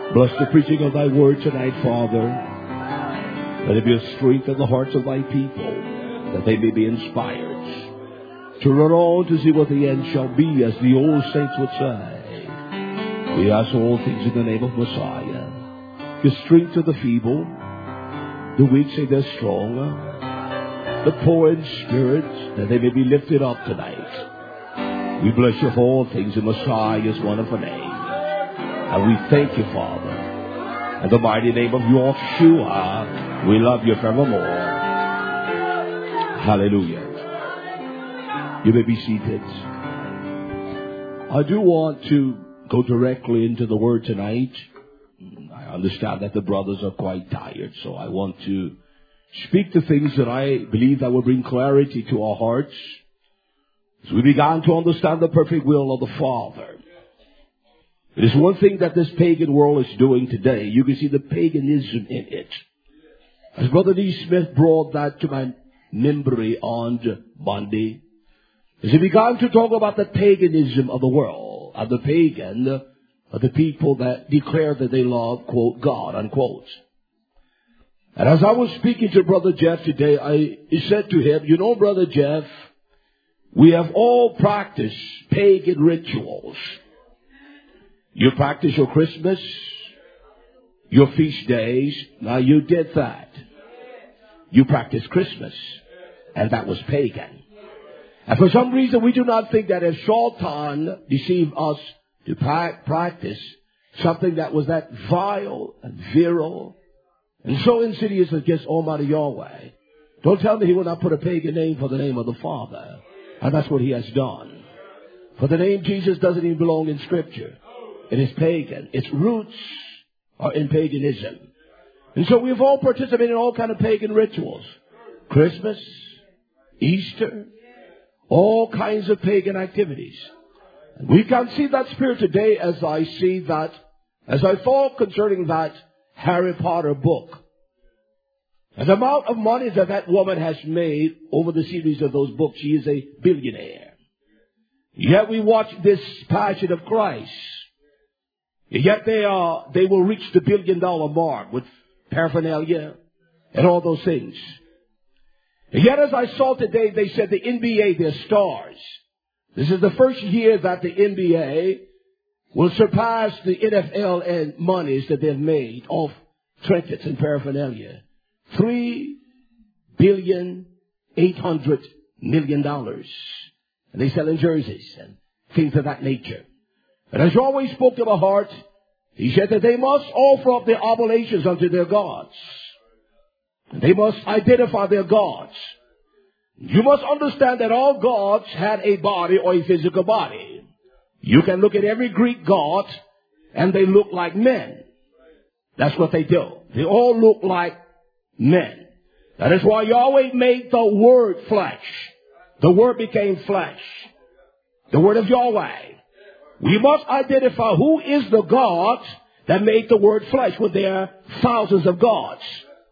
Bless the preaching of thy word tonight, Father. Let it be a strength in the hearts of thy people, that they may be inspired to run on to see what the end shall be, as the old saints would say. We ask all things in the name of Messiah. Give strength to the feeble, the weak say they're strong, the poor in spirit, that they may be lifted up tonight. We bless you for all things in Messiah's wonderful name. And we thank you, Father. In the mighty name of Yeshua, we love you forevermore. Hallelujah. You may be seated. I do want to go directly into the word tonight. I understand that the brothers are quite tired, so I want to speak to things that I believe that will bring clarity to our hearts as we began to understand the perfect will of the Father. It is one thing that this pagan world is doing today. You can see the paganism in it. As Brother D. Smith brought that to my memory on Monday, as he began to talk about the paganism of the world, and the pagan are the people that declare that they love, quote, God, unquote. And as I was speaking to Brother Jeff today, I said to him, you know, Brother Jeff, we have all practiced pagan rituals. You practice your Christmas, your feast days. Now you did that. You practiced Christmas, and that was pagan. And for some reason we do not think that as Shaitan deceived us to practice something that was that vile and virile and so insidious against Almighty Yahweh. Don't tell me he will not put a pagan name for the name of the Father. And that's what he has done. For the name Jesus doesn't even belong in Scripture. It is pagan. Its roots are in paganism. And so we've all participated in all kinds of pagan rituals. Christmas, Easter, all kinds of pagan activities. And we can see that spirit today as I thought concerning that Harry Potter book. And the amount of money that that woman has made over the series of those books, she is a billionaire. Yet we watch this Passion of Christ. Yet they will reach the $1 billion mark with paraphernalia and all those things. And yet as I saw today, they said the NBA, they're stars. This is the first year that the NBA will surpass the NFL and monies that they've made off trinkets and paraphernalia. $3,800,000,000. And they sell in jerseys and things of that nature. And as always spoke to my heart, he said that they must offer up their oblations unto their gods. And they must identify their gods. You must understand that all gods had a body or a physical body. You can look at every Greek god and they look like men. That's what they do. They all look like men. That is why Yahweh made the Word flesh. The Word became flesh. The Word of Yahweh. We must identify who is the God that made the Word flesh when there are thousands of gods.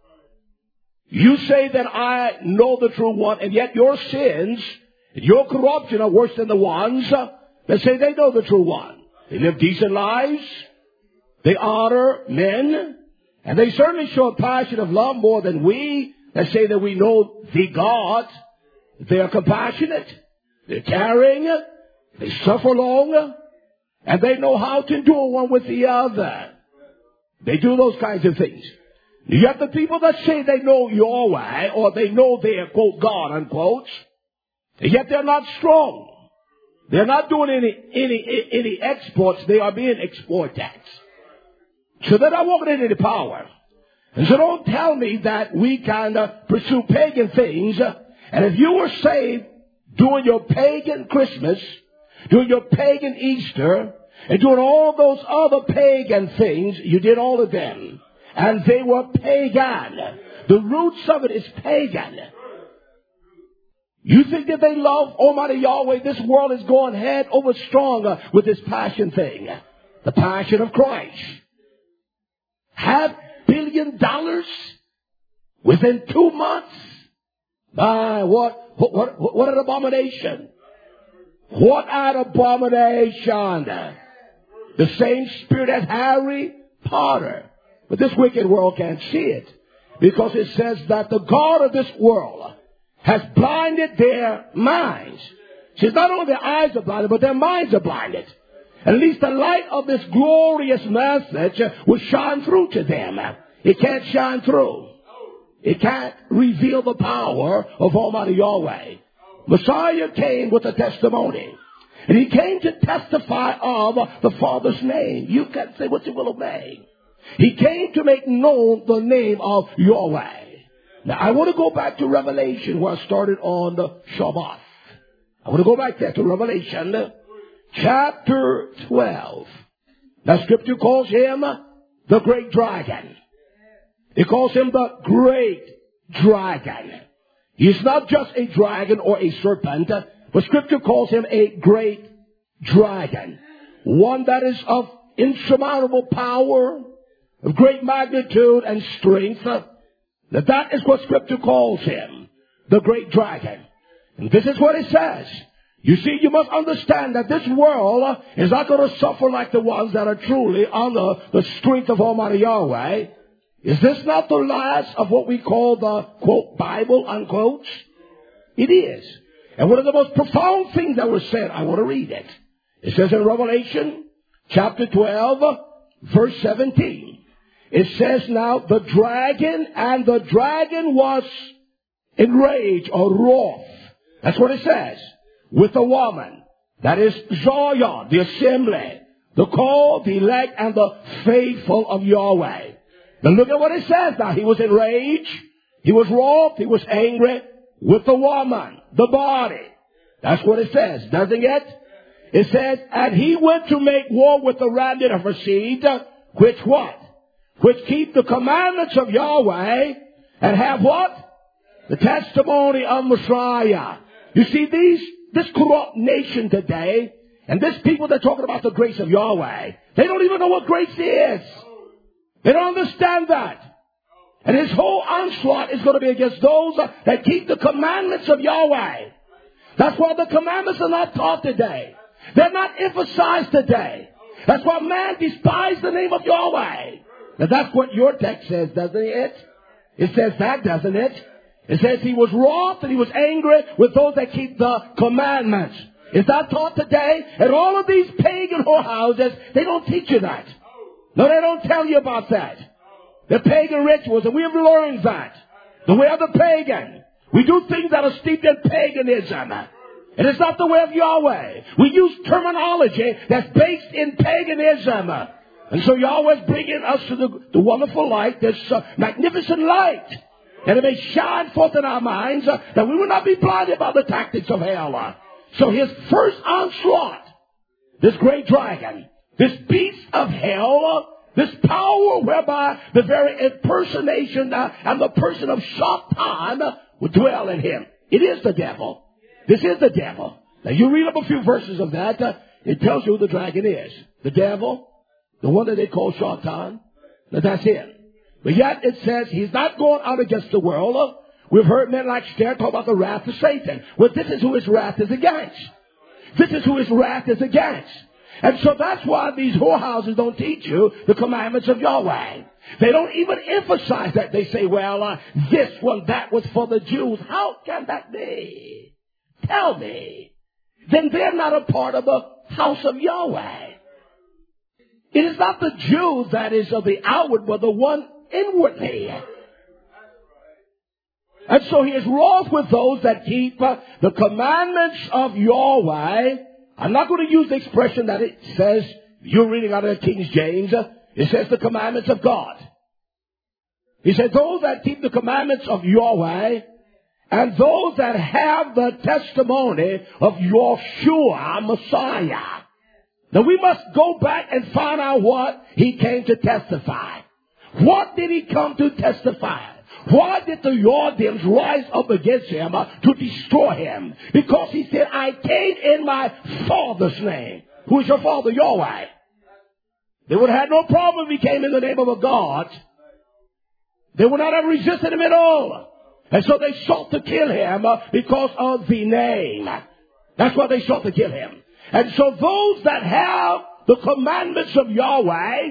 You say that I know the true one, and yet your sins, your corruption are worse than the ones that say they know the true one. They live decent lives. They honor men. And they certainly show a passion of love more than we that say that we know the God. They are compassionate. They're caring. They suffer long. And they know how to endure one with the other. They do those kinds of things. Yet the people that say they know Yahweh, or they know their, quote, God, unquote, yet they're not strong. They're not doing any exports. They are being exploited. So they're not walking in any power. And so don't tell me that we can pursue pagan things. And if you were saved doing your pagan Christmas, doing your pagan Easter, and doing all those other pagan things, you did all of them. And they were pagan. The roots of it is pagan. You think that they love Almighty Yahweh? This world is going head over strong with this passion thing. The passion of Christ. $500 million within 2 months? My, what an abomination. What an abomination. The same spirit as Harry potter. But this wicked world can't see it, because it says that the God of this world has blinded their minds. See, not only their eyes are blinded, but their minds are blinded. At least the light of this glorious message will shine through to them. It can't shine through. It can't reveal the power of Almighty Yahweh. Messiah came with a testimony. And he came to testify of the Father's name. You can say what you will obey. He came to make known the name of Yahweh. Now, I want to go back to Revelation, where I started on the Shabbat. I want to go back there to Revelation chapter 12. Now, Scripture calls him the great dragon. It calls him the great dragon. He's not just a dragon or a serpent, but Scripture calls him a great dragon. One that is of insurmountable power, of great magnitude and strength. That is what Scripture calls him, the great dragon. And this is what it says. You see, you must understand that this world is not going to suffer like the ones that are truly under the strength of Almighty Yahweh. Is this not the last of what we call the, quote, Bible, unquote? It is. And one of the most profound things that was said, I want to read it. It says in Revelation chapter 12, verse 17. It says, now the dragon was enraged or wroth. That's what it says. With the woman. That is Zion, the assembly, the called, the elect, and the faithful of Yahweh. Now look at what it says now. He was enraged. He was wroth. He was angry with the woman, the body. That's what it says, doesn't it? It says, and he went to make war with the remnant of her seed, which what? Which keep the commandments of Yahweh and have what? The testimony of Messiah. You see, this corrupt nation today, and this people that are talking about the grace of Yahweh, they don't even know what grace is. They don't understand that. And his whole onslaught is going to be against those that keep the commandments of Yahweh. That's why the commandments are not taught today. They're not emphasized today. That's why man despises the name of Yahweh. Now that's what your text says, doesn't it? It says that, doesn't it? It says he was wroth and he was angry with those that keep the commandments. Is that taught today? And all of these pagan whorehouses, they don't teach you that. No, they don't tell you about that. The pagan rituals, and we have learned that. The way of the pagan. We do things that are steeped in paganism. And it's not the way of Yahweh. We use terminology that's based in paganism. And so Yahweh's bringing us to the wonderful light, this magnificent light. And it may shine forth in our minds that we will not be blinded by the tactics of hell. So his first onslaught, this great dragon, this beast of hell, this power whereby the very impersonation and the person of Satan would dwell in him. It is the devil. This is the devil. Now you read up a few verses of that. It tells you who the dragon is. The devil, the one that they call Satan. Now that's him. But yet it says he's not going out against the world. We've heard men like Stair talk about the wrath of Satan. Well, this is who his wrath is against. This is who his wrath is against. And so that's why these whorehouses don't teach you the commandments of Yahweh. They don't even emphasize that. They say, well, this one, that was for the Jews. How can that be? Tell me. Then they're not a part of the house of Yahweh. It is not the Jews that is of the outward, but the one inwardly. And so he is wroth with those that keep the commandments of Yahweh. I'm not going to use the expression that it says, you're reading out of the King James. It says the commandments of God. He said those that keep the commandments of Yahweh and those that have the testimony of Yeshua, Messiah. Now we must go back and find out what he came to testify. What did he come to testify? Why did the Yardims rise up against him to destroy him? Because he said, I came in my Father's name. Who is your Father? Yahweh. They would have had no problem if he came in the name of a God. They would not have resisted him at all. And so they sought to kill him because of the name. That's why they sought to kill him. And so those that have the commandments of Yahweh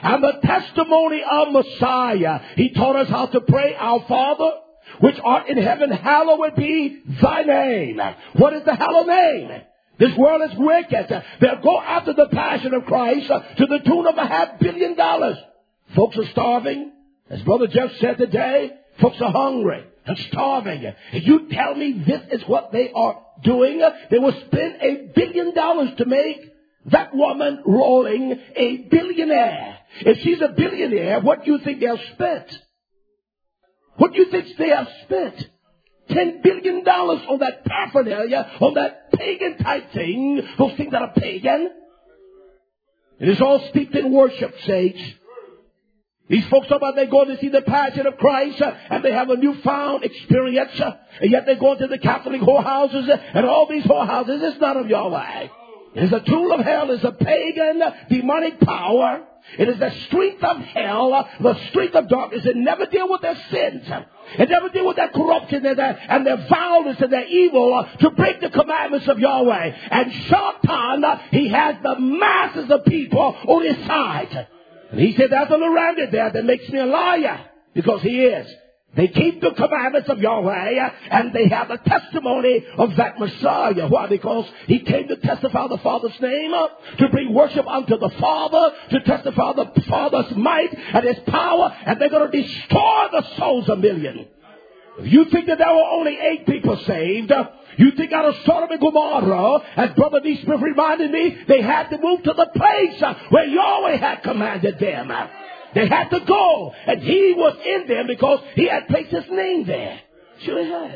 and the testimony of Messiah. He taught us how to pray, Our Father, which art in heaven, hallowed be thy name. What is the hallowed name? This world is wicked. They'll go after the passion of Christ to the tune of $500 million. Folks are starving. As Brother Jeff said today, folks are hungry and starving. If you tell me this is what they are doing, they will spend $1 billion to make that woman rolling a billionaire. If she's a billionaire, what do you think they'll spend? What do you think they have spent? $10 billion on that paraphernalia, on that pagan type thing, those things that are pagan. It is all steeped in worship, saints. These folks talk about they go to see the passion of Christ and they have a newfound experience, and yet they go into the Catholic whorehouses and all these whorehouses. It's not of Yahweh. It is a tool of hell. It's a pagan, demonic power. It is the strength of hell, the strength of darkness. It never deal with their sins. It never deal with their corruption and their vileness and their evil to break the commandments of Yahweh. And Satan, he has the masses of people on his side. And he said, there's a Miranda there that makes me a liar. Because he is. They keep the commandments of Yahweh, and they have the testimony of that Messiah. Why? Because he came to testify the Father's name, to bring worship unto the Father, to testify the Father's might and his power, and they're going to destroy the souls of millions. If you think that there were only 8 people saved, you think out of Sodom and Gomorrah, as Brother Neesmith reminded me, they had to move to the place where Yahweh had commanded them. They had to go, and he was in them because he had placed his name there. Sure he had.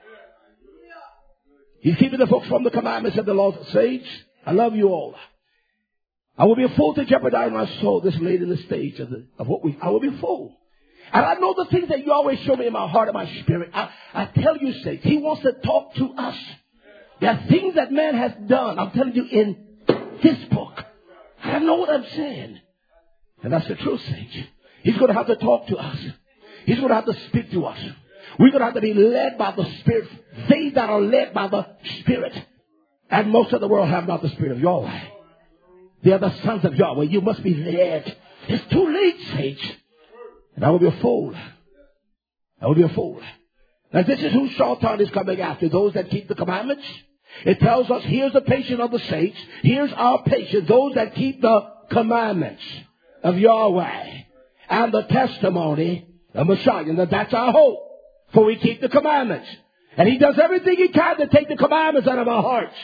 He's keeping the folks from the commandments of the laws of saints. I love you all. I will be a fool to jeopardize my soul this late in the stage of what I will be a fool. And I know the things that you always show me in my heart and my spirit. I tell you, saints, he wants to talk to us. There are things that man has done, I'm telling you, in this book. I know what I'm saying. And that's the truth, saints. He's going to have to talk to us. He's going to have to speak to us. We're going to have to be led by the Spirit. They that are led by the Spirit. And most of the world have not the Spirit of Yahweh. They are the sons of Yahweh. You must be led. It's too late, saints. And I will be a fool. I will be a fool. Now this is who Satan is coming after. Those that keep the commandments. It tells us here's the patient of the saints. Here's our patient. Those that keep the commandments of Yahweh and the testimony of Messiah. And that's our hope. For we keep the commandments. And he does everything he can to take the commandments out of our hearts.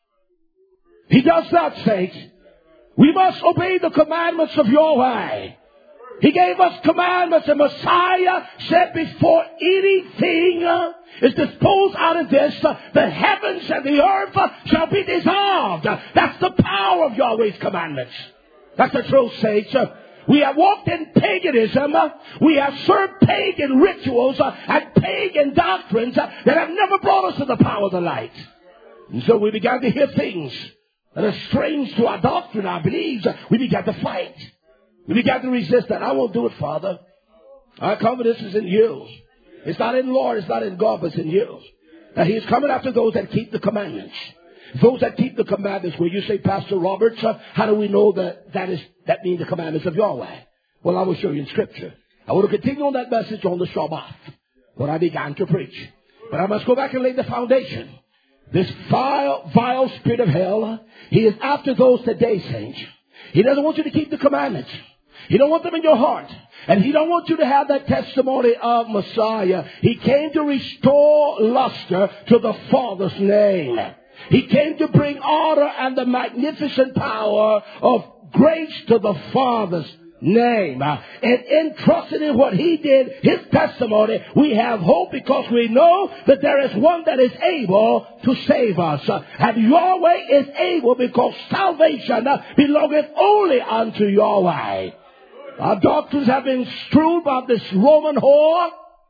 He does that, saints. We must obey the commandments of Yahweh. He gave us commandments, and Messiah said before anything is disposed out of this, the heavens and the earth shall be dissolved. That's the power of Yahweh's commandments. That's the truth, saints. We have walked in paganism. We have served pagan rituals and pagan doctrines that have never brought us to the power of the light. And so we began to hear things that are strange to our doctrine, our beliefs. We began to fight. We began to resist that. I won't do it, Father. Our confidence is in you. It's not in the Lord. It's not in God, but it's in you. Now, He's coming after those that keep the commandments. Those that keep the commandments. Where you say, Pastor Roberts, how do we know that means the commandments of Yahweh? Well, I will show you in Scripture. I want to continue on that message on the Shabbat, what I began to preach. But I must go back and lay the foundation. This vile spirit of hell, he is after those today, saints. He doesn't want you to keep the commandments. He don't want them in your heart. And he don't want you to have that testimony of Messiah. He came to restore luster to the Father's name. He came to bring honor and the magnificent power of grace to the Father's name. And entrusted in what he did, his testimony, we have hope because we know that there is one that is able to save us. And Yahweh is able because salvation belongeth only unto Yahweh. Our doctrines have been strewn by this Roman whore.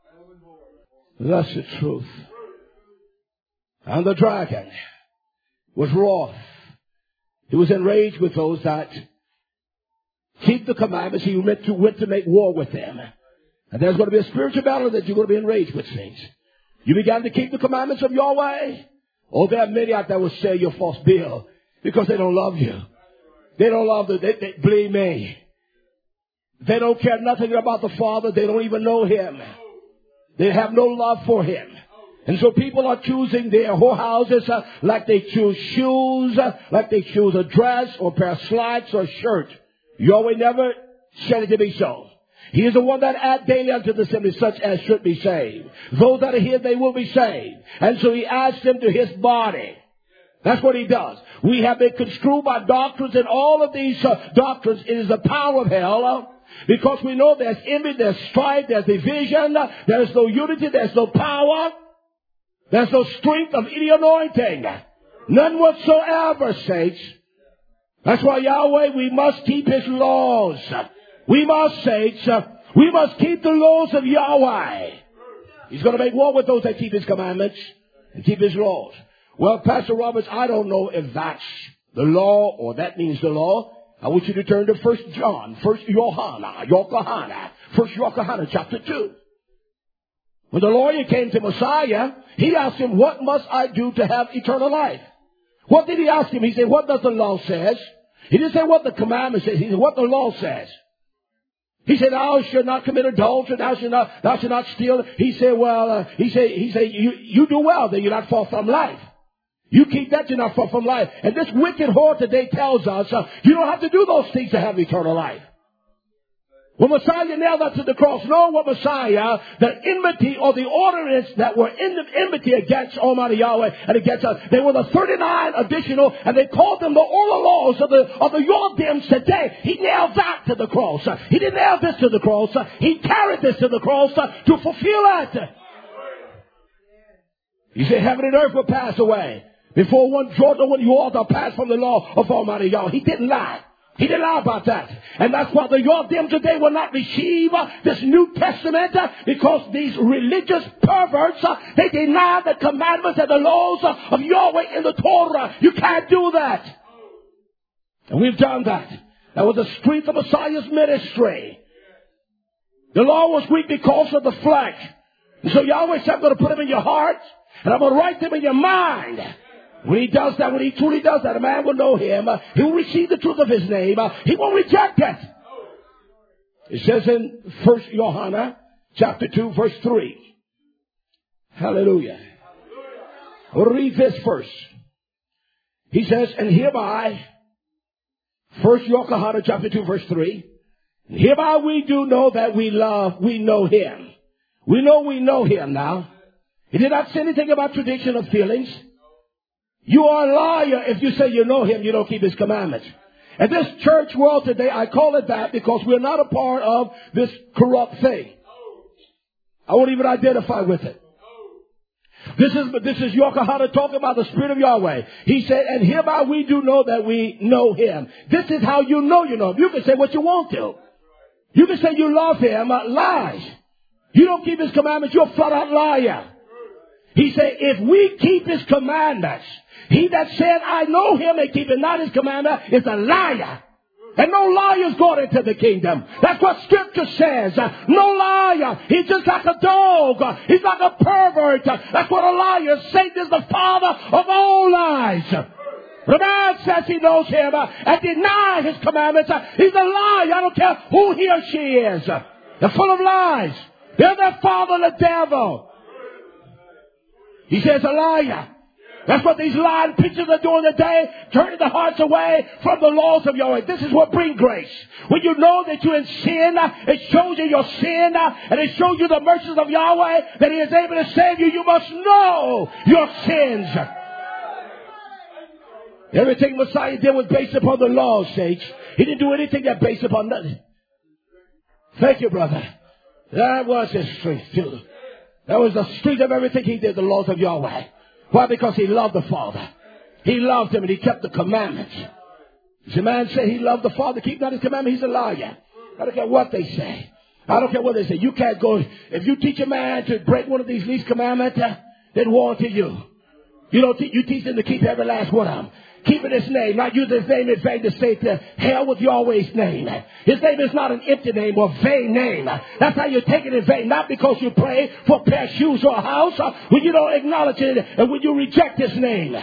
That's the truth. And the dragon was wroth. He was enraged with those that keep the commandments. He went to make war with them. And there's going to be a spiritual battle that you're going to be enraged with, saints. You began to keep the commandments of Yahweh. Oh, there are many out there will say you're false bill because they don't love you. They don't love they believe me. They don't care nothing about the Father. They don't even know Him. They have no love for Him. And so people are choosing their whorehouses like they choose shoes, like they choose a dress or a pair of slacks or a shirt. Yahweh never said it to be so. He is the one that add daily unto the assembly such as should be saved. Those that are here, they will be saved. And so He adds them to His body. That's what He does. We have been construed by doctrines, and all of these doctrines, it is the power of hell. Because we know there's envy, there's strife, there's division, there's no unity, there's no power, there's no strength of any anointing. None whatsoever, saints. That's why Yahweh, we must keep His laws. We must, saints, we must keep the laws of Yahweh. He's going to make war with those that keep His commandments and keep His laws. Well, Pastor Roberts, I don't know if that's the law or that means the law. I want you to turn to 1 John, 1 Yochanan, chapter 2. When the lawyer came to Messiah, he asked him, what must I do to have eternal life? What did he ask him? He said, what does the law says? He didn't say what the commandment says. He said, what the law says. He said, thou shalt not commit adultery, thou shalt not steal. He said, you do well, then you're not far from life. You keep that, you're not far from life. And this wicked whore today tells us, you don't have to do those things to have eternal life. When Messiah nailed that to the cross, knowing what Messiah, the enmity or the ordinance that were in the enmity against Almighty Yahweh and against us, they were the 39 additional, and they called them the oral laws of the Yordims today. He nailed that to the cross. He didn't nail this to the cross. He carried this to the cross to fulfill it. He said, heaven and earth will pass away before one jot or one jot are passed from the law of Almighty Yahweh. He didn't lie. He didn't lie about that. And that's why the Yordim today will not receive this New Testament because these religious perverts, they deny the commandments and the laws of Yahweh in the Torah. You can't do that. And we've done that. That was the strength of Messiah's ministry. The law was weak because of the flesh. And so Yahweh said, I'm going to put them in your heart and I'm going to write them in your mind. When He does that, when He truly does that, a man will know Him. He will receive the truth of His name. He won't reject it. It says in 1 Yochanan, chapter 2, verse 3. Hallelujah. We'll read this first. He says, and hereby, 1 Yochanan, chapter 2, verse 3. And hereby we do know that we know Him. We know Him now. He did not say anything about tradition of feelings. You are a liar if you say you know Him, you don't keep His commandments. And this church world today, I call it that because we're not a part of this corrupt thing. I won't even identify with it. This is Yochanan talking about the Spirit of Yahweh. He said, and hereby we do know that we know Him. This is how you know Him. You can say what you want to. You can say you love Him. Lies. You don't keep His commandments, you're a flat out liar. He said, if we keep His commandments, he that said, I know Him and keepeth not His commandment is a liar. And no liar's going into the kingdom. That's what Scripture says. No liar. He's just like a dog. He's like a pervert. That's what a liar is. Satan is the father of all lies. The man says he knows Him and denies His commandments. He's a liar. I don't care who he or she is. They're full of lies. They're their father, the devil. He says a liar. That's what these lying preachers are doing today, turning the hearts away from the laws of Yahweh. This is what brings grace. When you know that you're in sin, it shows you your sin, and it shows you the mercies of Yahweh, that He is able to save you. You must know your sins. Everything Messiah did was based upon the law, saints. He didn't do anything that based upon nothing. Thank you, brother. That was His strength, too. That was the strength of everything He did, the laws of Yahweh. Why? Because He loved the Father. He loved Him and He kept the commandments. If a man say he loved the Father, keep not His commandments, he's a liar. I don't care what they say. I don't care what they say. You can't go. If you teach a man to break one of these least commandments, then woe unto you. You teach them to keep every last one of them. Keeping His name, not use His name in vain to say to hell with Yahweh's name. His name is not an empty name or vain name. That's how you take it in vain, not because you pray for a pair of shoes or a house, when you don't acknowledge it and when you reject His name.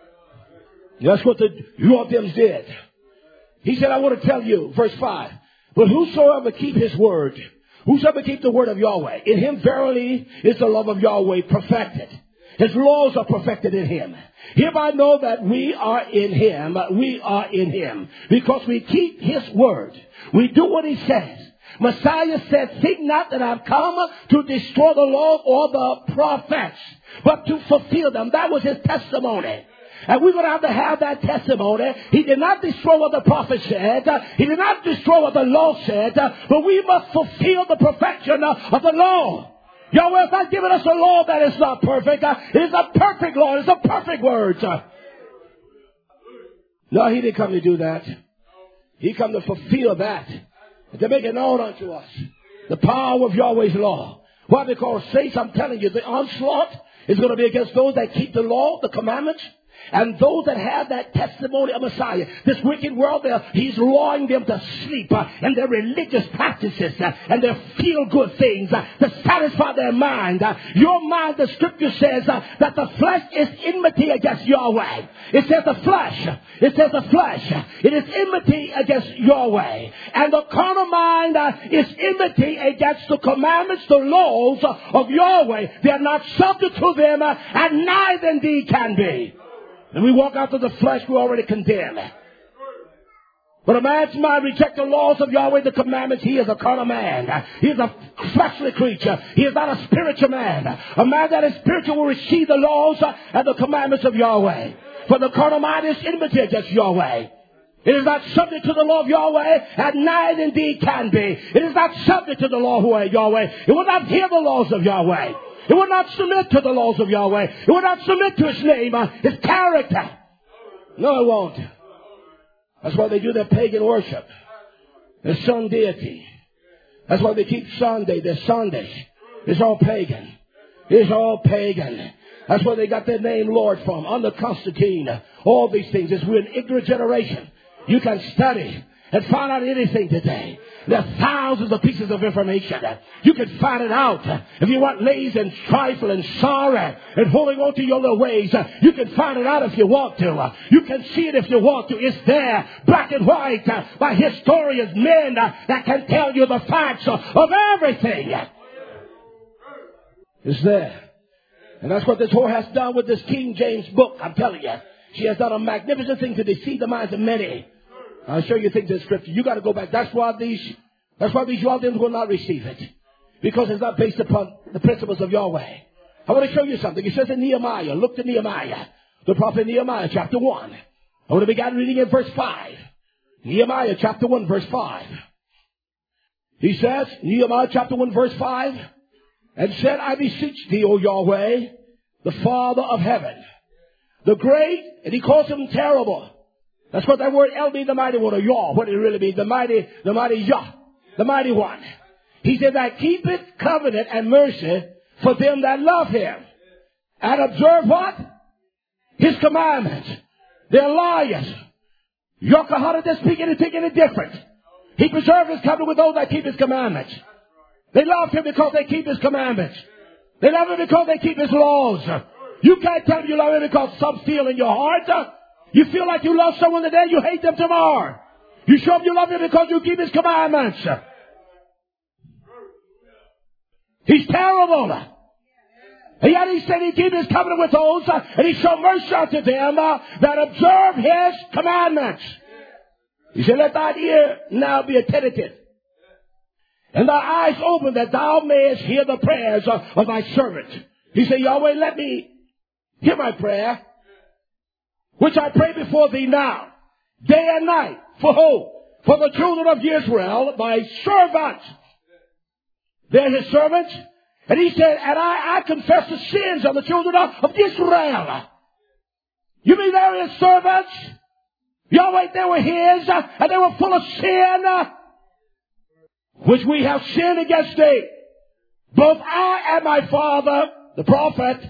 That's what the Yordims did. He said, I want to tell you, verse 5, But whosoever keep his word, whosoever keep the word of Yahweh, in him verily is the love of Yahweh perfected. His laws are perfected in him. Hereby know that we are in him. We are in him because we keep his word. We do what he says. Messiah said, think not that I've come to destroy the law or the prophets, but to fulfill them. That was his testimony. And we're going to have that testimony. He did not destroy what the prophet said. He did not destroy what the law said. But we must fulfill the perfection of the law. Yahweh has not given us a law that is not perfect. It is a perfect law. It is a perfect word. No, he didn't come to do that. He come to fulfill that. And to make it known unto us. The power of Yahweh's law. Why? Because, saints, I'm telling you, the onslaught is going to be against those that keep the law, the commandments, and those that have that testimony of Messiah. This wicked world, he's lulling them to sleep in their religious practices and their feel-good things to satisfy their mind. Your mind, the scripture says that the flesh is enmity against Yahweh. It says the flesh. It says the flesh. It is enmity against Yahweh. And the carnal mind is enmity against the commandments, the laws of Yahweh. They are not subject to them, and neither indeed can be. And we walk out to the flesh, we already condemn. But a man's mind rejects the laws of Yahweh, the commandments. He is a carnal man. He is a fleshly creature. He is not a spiritual man. A man that is spiritual will receive the laws and the commandments of Yahweh. For the carnal mind is enmity against Yahweh. It is not subject to the law of Yahweh, and neither indeed can be. It is not subject to the law of Yahweh. It will not hear the laws of Yahweh. It will not submit to the laws of Yahweh. It will not submit to his name, his character. No, it won't. That's why they do their pagan worship. Their sun deity. That's why they keep Sunday, their Sundays. It's all pagan. It's all pagan. That's where they got their name Lord from, under Constantine. All these things. We're an ignorant generation. You can study and find out anything today. There are thousands of pieces of information. You can find it out. If you want lazy and trifle and sorrow and holding on to your little ways, you can find it out if you want to. You can see it if you want to. It's there, black and white, by historians, men that can tell you the facts of everything. It's there. And that's what this whore has done with this King James book, I'm telling you. She has done a magnificent thing to deceive the minds of many. I'll show you things in Scripture. You got to go back. That's why these Yahweh will not receive it. Because it's not based upon the principles of Yahweh. I want to show you something. It says in Nehemiah. Look to Nehemiah. The prophet Nehemiah, chapter 1. I want to begin reading in verse 5. Nehemiah, chapter 1, verse 5. He says, Nehemiah, chapter 1, verse 5. And said, I beseech thee, O Yahweh, the Father of heaven, the great, and he calls him terrible. That's what that word El means, the mighty one, or Yah, what it really means, the mighty Yah, the mighty one. He said that keepeth covenant and mercy for them that love him. And observe what? His commandments. They're liars. Yahweh, how did they speak anything any different? He preserved his covenant with those that keep his commandments. They love him because they keep his commandments. They love him because they keep his laws. You can't tell me you love him because some feel in your heart. You feel like you love someone today, you hate them tomorrow. You show him you love him because you keep his commandments. He's terrible. And yet he said he keep his covenant with those, and he showed mercy unto them that observe his commandments. He said, let thine ear now be attentive, and thy eyes open, that thou mayest hear the prayers of thy servant. He said, Yahweh, let me hear my prayer, which I pray before thee now, day and night, for who? For the children of Israel, my servants. They're his servants. And he said, and I confess the sins of the children of Israel. You mean they were his servants? Yahweh, they were his, and they were full of sin, which we have sinned against thee. Both I and my father, the prophet,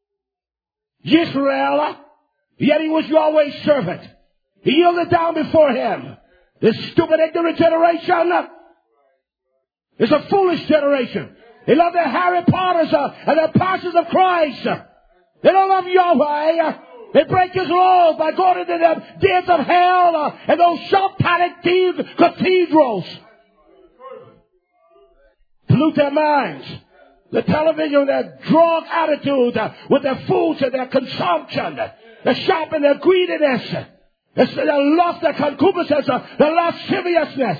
Israel, yet he was Yahweh's servant. He yielded down before him. This stupid, ignorant generation is a foolish generation. They love their Harry Potters and their pastors of Christ. They don't love Yahweh. They break his laws by going to the dens of hell and those satanic cathedrals. pollute their minds. The television, their drug attitude, with their foods and their consumption, their shopping, their greediness, their lust, their concupiscence, their lasciviousness.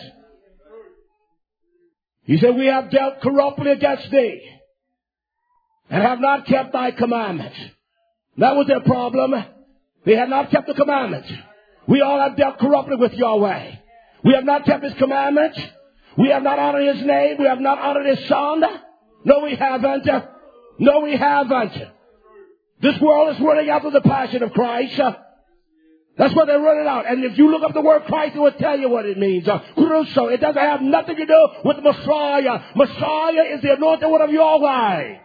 He said, we have dealt corruptly against thee and have not kept thy commandments. That was their problem. They had not kept the commandments. We all have dealt corruptly with Yahweh. We have not kept his commandments. We have not honored his name. We have not honored his son. No, we haven't. No, we haven't. This world is running after the passion of Christ. That's what they're running out. And if you look up the word Christ, it will tell you what it means. Crucial. It doesn't have nothing to do with Messiah. Messiah is the anointed one of Yahweh.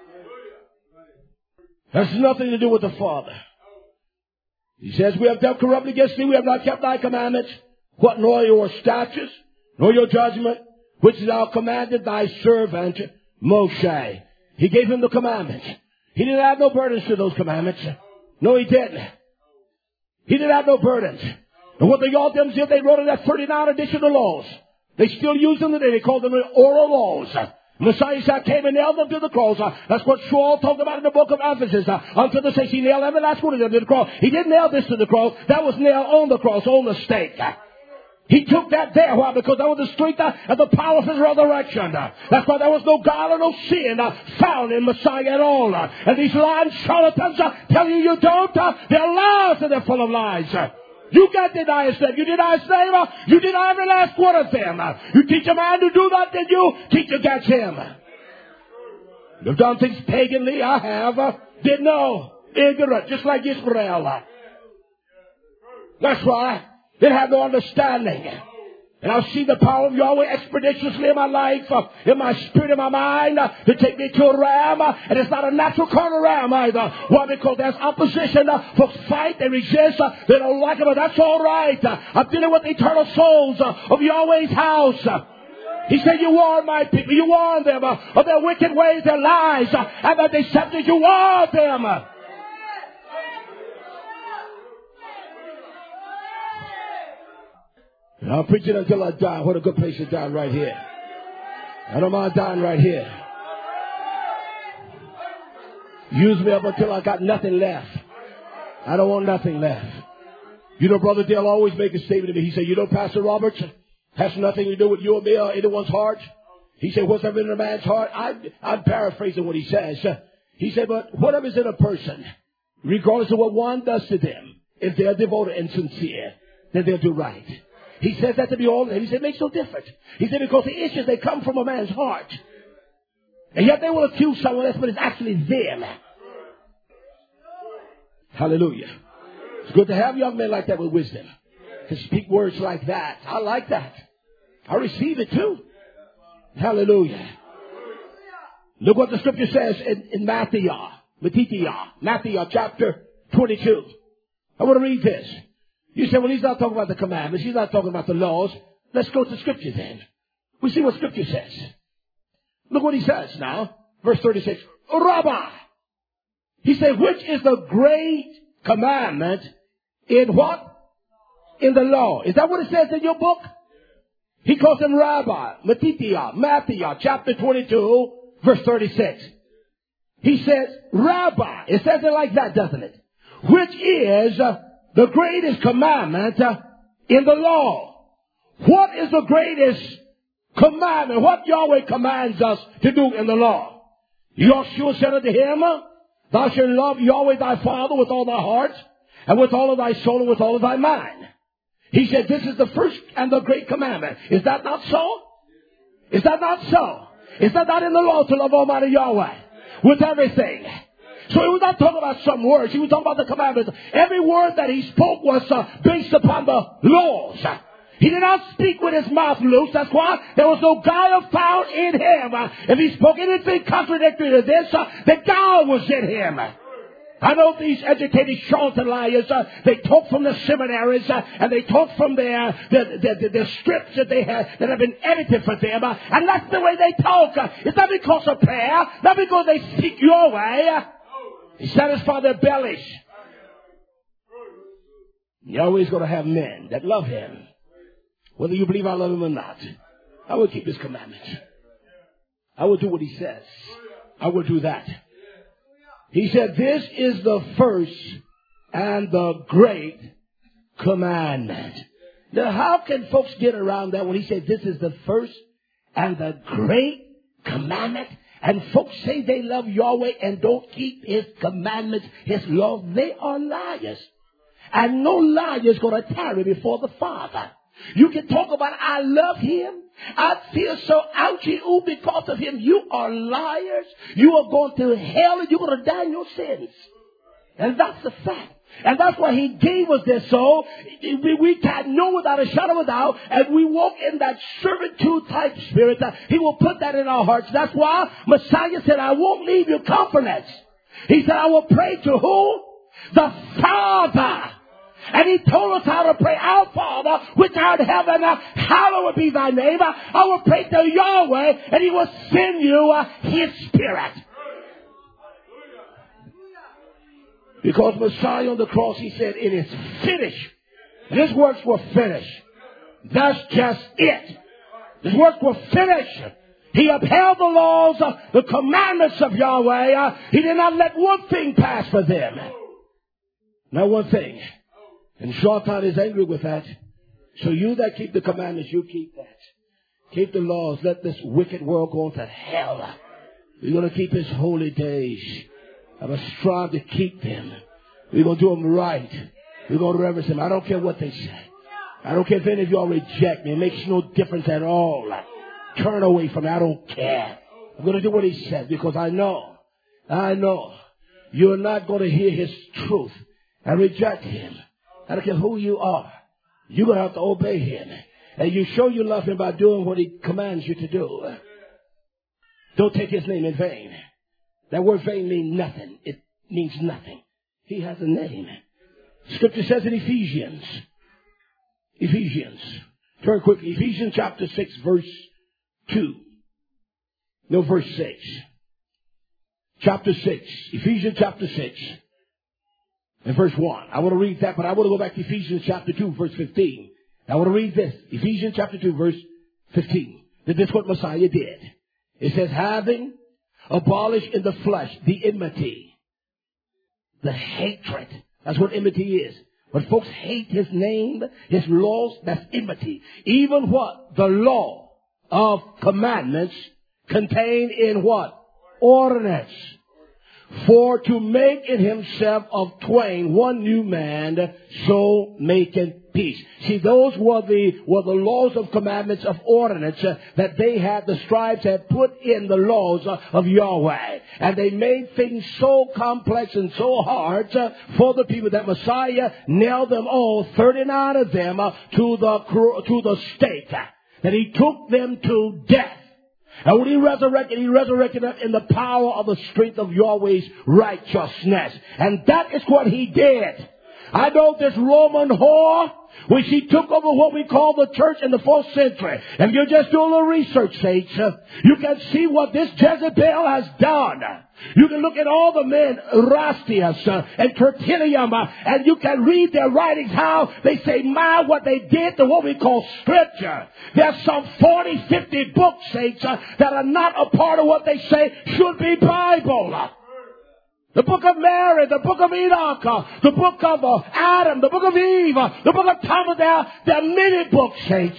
Has nothing to do with the Father. He says, we have dealt corruptly against thee. We have not kept thy commandments. What, nor your statutes, nor your judgment, which thou commanded thy servant Moshe. He gave him the commandments. He didn't have no burdens to those commandments. No, he didn't. He didn't have no burdens. And what the Yaldims did, they wrote in that 39 additional laws. They still use them today. They call them oral laws. Messiah came and nailed them to the cross. That's what Shaul talked about in the book of Ephesus. Unto the saints, he nailed every last one of them to the cross. He didn't nail this to the cross. That was nailed on the cross, on the stake. He took that there. Why? Because that was the strength and the power of his resurrection. That's why there was no guile or no sin found in Messiah at all. And these lying charlatans tell you don't. They're lies and they're full of lies. You can't deny his name. You deny his name. You deny every last one of them. You teach a man to do that, then you teach against him. You've done things paganly. I have. Didn't know. Ignorant. Just like Israel. That's why. They have no understanding. And I've seen the power of Yahweh expeditiously in my life, in my spirit, in my mind, to take me to a realm. And it's not a natural carnal realm either. Why? Because there's opposition. Folks fight, they resist, they don't like it, but that's all right. I'm dealing with the eternal souls of Yahweh's house. He said, you warn my people, you warn them of their wicked ways, their lies, and their deceptions. You warn them. And I'll preach it until I die. What a good place to die right here. I don't mind dying right here. Use me up until I got nothing left. I don't want nothing left. You know, Brother Dale always make a statement to me. He said, you know, Pastor Roberts, has nothing to do with you or me or anyone's heart. He said, what's ever in a man's heart? I'm paraphrasing what he says. He said, but whatever is in a person, regardless of what one does to them, if they're devoted and sincere, then they'll do right. He says that to me all the time. He said, it makes no difference. He said, because the issues, they come from a man's heart. And yet they will accuse someone else, but it's actually them. Hallelujah. It's good to have young men like that with wisdom. To speak words like that. I like that. I receive it too. Hallelujah. Look what the scripture says in Matthew chapter 22. I want to read this. You say, well, he's not talking about the commandments. He's not talking about the laws. Let's go to Scripture then. We see what Scripture says. Look what he says now. Verse 36. Rabbi. He said, which is the great commandment in what? In the law. Is that what it says in your book? He calls him Rabbi. Matthew chapter 22, verse 36. He says, Rabbi. It says it like that, doesn't it? Which is the greatest commandment in the law. What is the greatest commandment? What Yahweh commands us to do in the law? Yahshua said unto him, thou shalt love Yahweh thy Father with all thy heart, and with all of thy soul, and with all of thy mind. He said, this is the first and the great commandment. Is that not so? Is that not so? Is that not in the law to love Almighty Yahweh with everything? So he was not talking about some words. He was talking about the commandments. Every word that he spoke was based upon the laws. He did not speak with his mouth loose. That's why there was no guile found in him. If he spoke anything contradictory to this, the guile was in him. I know these educated charlatan liars, they talk from the seminaries, and they talk from their scripts that they have, that have been edited for them, and that's the way they talk. It's not because of prayer, not because they seek your way. They satisfy their bellies. Yahweh's going to have men that love him. Whether you believe I love him or not, I will keep his commandments. I will do what he says. I will do that. He said, this is the first and the great commandment. Now, how can folks get around that when he said this is the first and the great commandment? And folks say they love Yahweh and don't keep his commandments, his laws. They are liars. And no liar is going to tarry before the Father. You can talk about, I love him. I feel so ouchy-oo because of him. You are liars. You are going to hell and you're going to die in your sins. And that's the fact. And that's why he gave us this, so we can know without a shadow of a doubt, and we walk in that servitude type spirit, he will put that in our hearts. That's why Messiah said, I won't leave you comfortless. He said, I will pray to who? The Father. And he told us how to pray, our Father, which art in heaven, hallowed be thy name. I will pray to Yahweh, and he will send you his Spirit. Because Messiah on the cross, he said, it is finished. And his works were finished. That's just it. His works were finished. He upheld the laws, the commandments of Yahweh. He did not let one thing pass for them. Not one thing. And Shaitan is angry with that. So you that keep the commandments, you keep that. Keep the laws. Let this wicked world go to hell. We're going to keep his holy days. I must strive to keep them. We're going to do them right. We're going to reverence them. I don't care what they say. I don't care if any of y'all reject me. It makes no difference at all. Turn away from me. I don't care. I'm going to do what he said because I know you're not going to hear his truth and reject him. I don't care who you are. You're going to have to obey him. And you show you love him by doing what he commands you to do. Don't take his name in vain. That word vain means nothing. It means nothing. He has a name. Scripture says in Ephesians. Turn quickly. Ephesians chapter 6 verse 2. No, verse 6. Chapter 6. Ephesians chapter 6. And verse 1. I want to read that, but I want to go back to Ephesians chapter 2 verse 15. I want to read this. Ephesians chapter 2 verse 15. This is what Messiah did. It says, having abolished in the flesh the enmity, the hatred. That's what enmity is. When folks hate his name, his laws, that's enmity. Even what? The law of commandments contained in what? Ordinance. For to make in himself of twain one new man, so making peace. See, those were the laws of commandments of ordinance that they had, the scribes had put in the laws of Yahweh. And they made things so complex and so hard for the people that Messiah nailed them all, 39 of them, to the stake. That he took them to death. And when he resurrected them in the power of the strength of Yahweh's righteousness. And that is what he did. I know this Roman whore, when she took over what we call the church in the 4th century. If you just do a little research, saints, you can see what this Jezebel has done. You can look at all the men, Erastius and Tertullian, and you can read their writings, how they say, what they did to what we call scripture. There's some 40, 50 books, saints, that are not a part of what they say should be Bible. The book of Mary, the book of Enoch, the book of Adam, the book of Eve, the book of Thomas, there are many books, saints.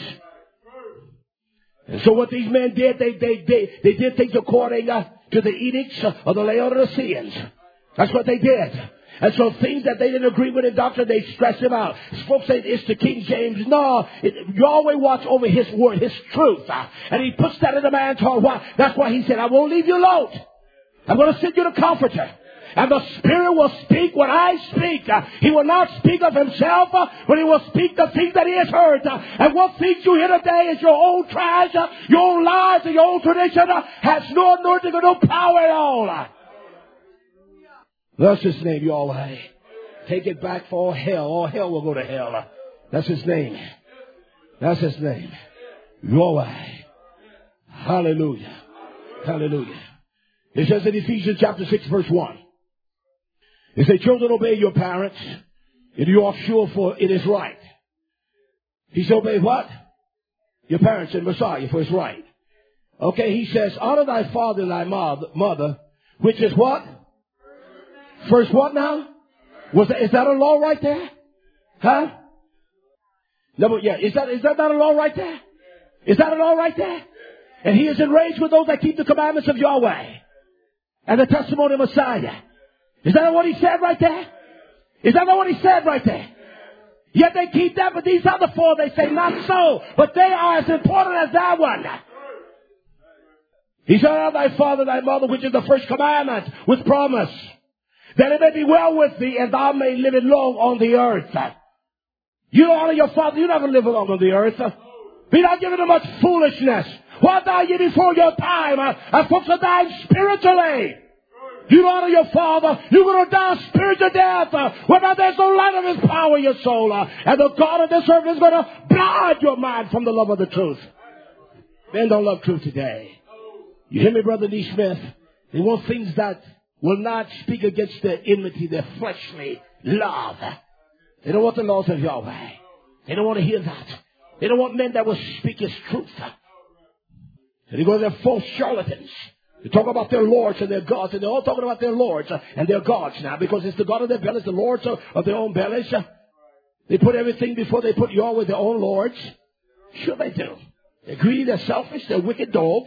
And so what these men did, they did things according to the edicts of the Laodiceans. That's what they did. And so things that they didn't agree with in doctrine, they stressed them out. Folks say it's the King James. No, you always watch over his word, his truth. And he puts that in a man's heart. Why? That's why he said, I won't leave you alone. I'm going to send you the Comforter. And the Spirit will speak what I speak. He will not speak of himself, but he will speak the things that he has heard. And what things you hear today is your own trash, your own lies, and your own tradition has no anointing or no power at all. That's his name, Yahweh. Take it back for all hell. All hell will go to hell. That's his name. That's his name. Yahweh. Hallelujah. Hallelujah. It says in Ephesians chapter 6 verse 1. It says, children, obey your parents, and you are sure for it is right. He said, obey what? Your parents and Messiah, for it's right. Okay, he says, honor thy father and thy mother, which is what? First what now? Is that a law right there? Huh? No, yeah, is that not a law right there? Is that a law right there? And he is enraged with those that keep the commandments of Yahweh and the testimony of Messiah. Is that not what he said right there? Is that not what he said right there? Yet they keep that, but these other four, they say, not so. But they are as important as that one. He said, honor thy father and thy mother, which is the first commandment, with promise, that it may be well with thee, and thou may live it long on the earth. You don't honor your father, you're not going to live long on the earth. Be not given to much foolishness. Why die ye before your time? And folks are dying spiritually. You don't honor your father, you're going to die spiritual death. Whereby there's no light of his power in your soul. And the God of this earth is going to blind your mind from the love of the truth. Men don't love truth today. You hear me, Brother D. Smith? They want things that will not speak against their enmity, their fleshly love. They don't want the laws of Yahweh. They don't want to hear that. They don't want men that will speak his truth. And they go to their false charlatans. They talk about their lords and their gods, and they're all talking about their lords and their gods now, because it's the God of their bellies, the lords of their own bellies. They put everything before they put Yahweh, their own lords. Sure they do. They're greedy, they're selfish, they're wicked dogs.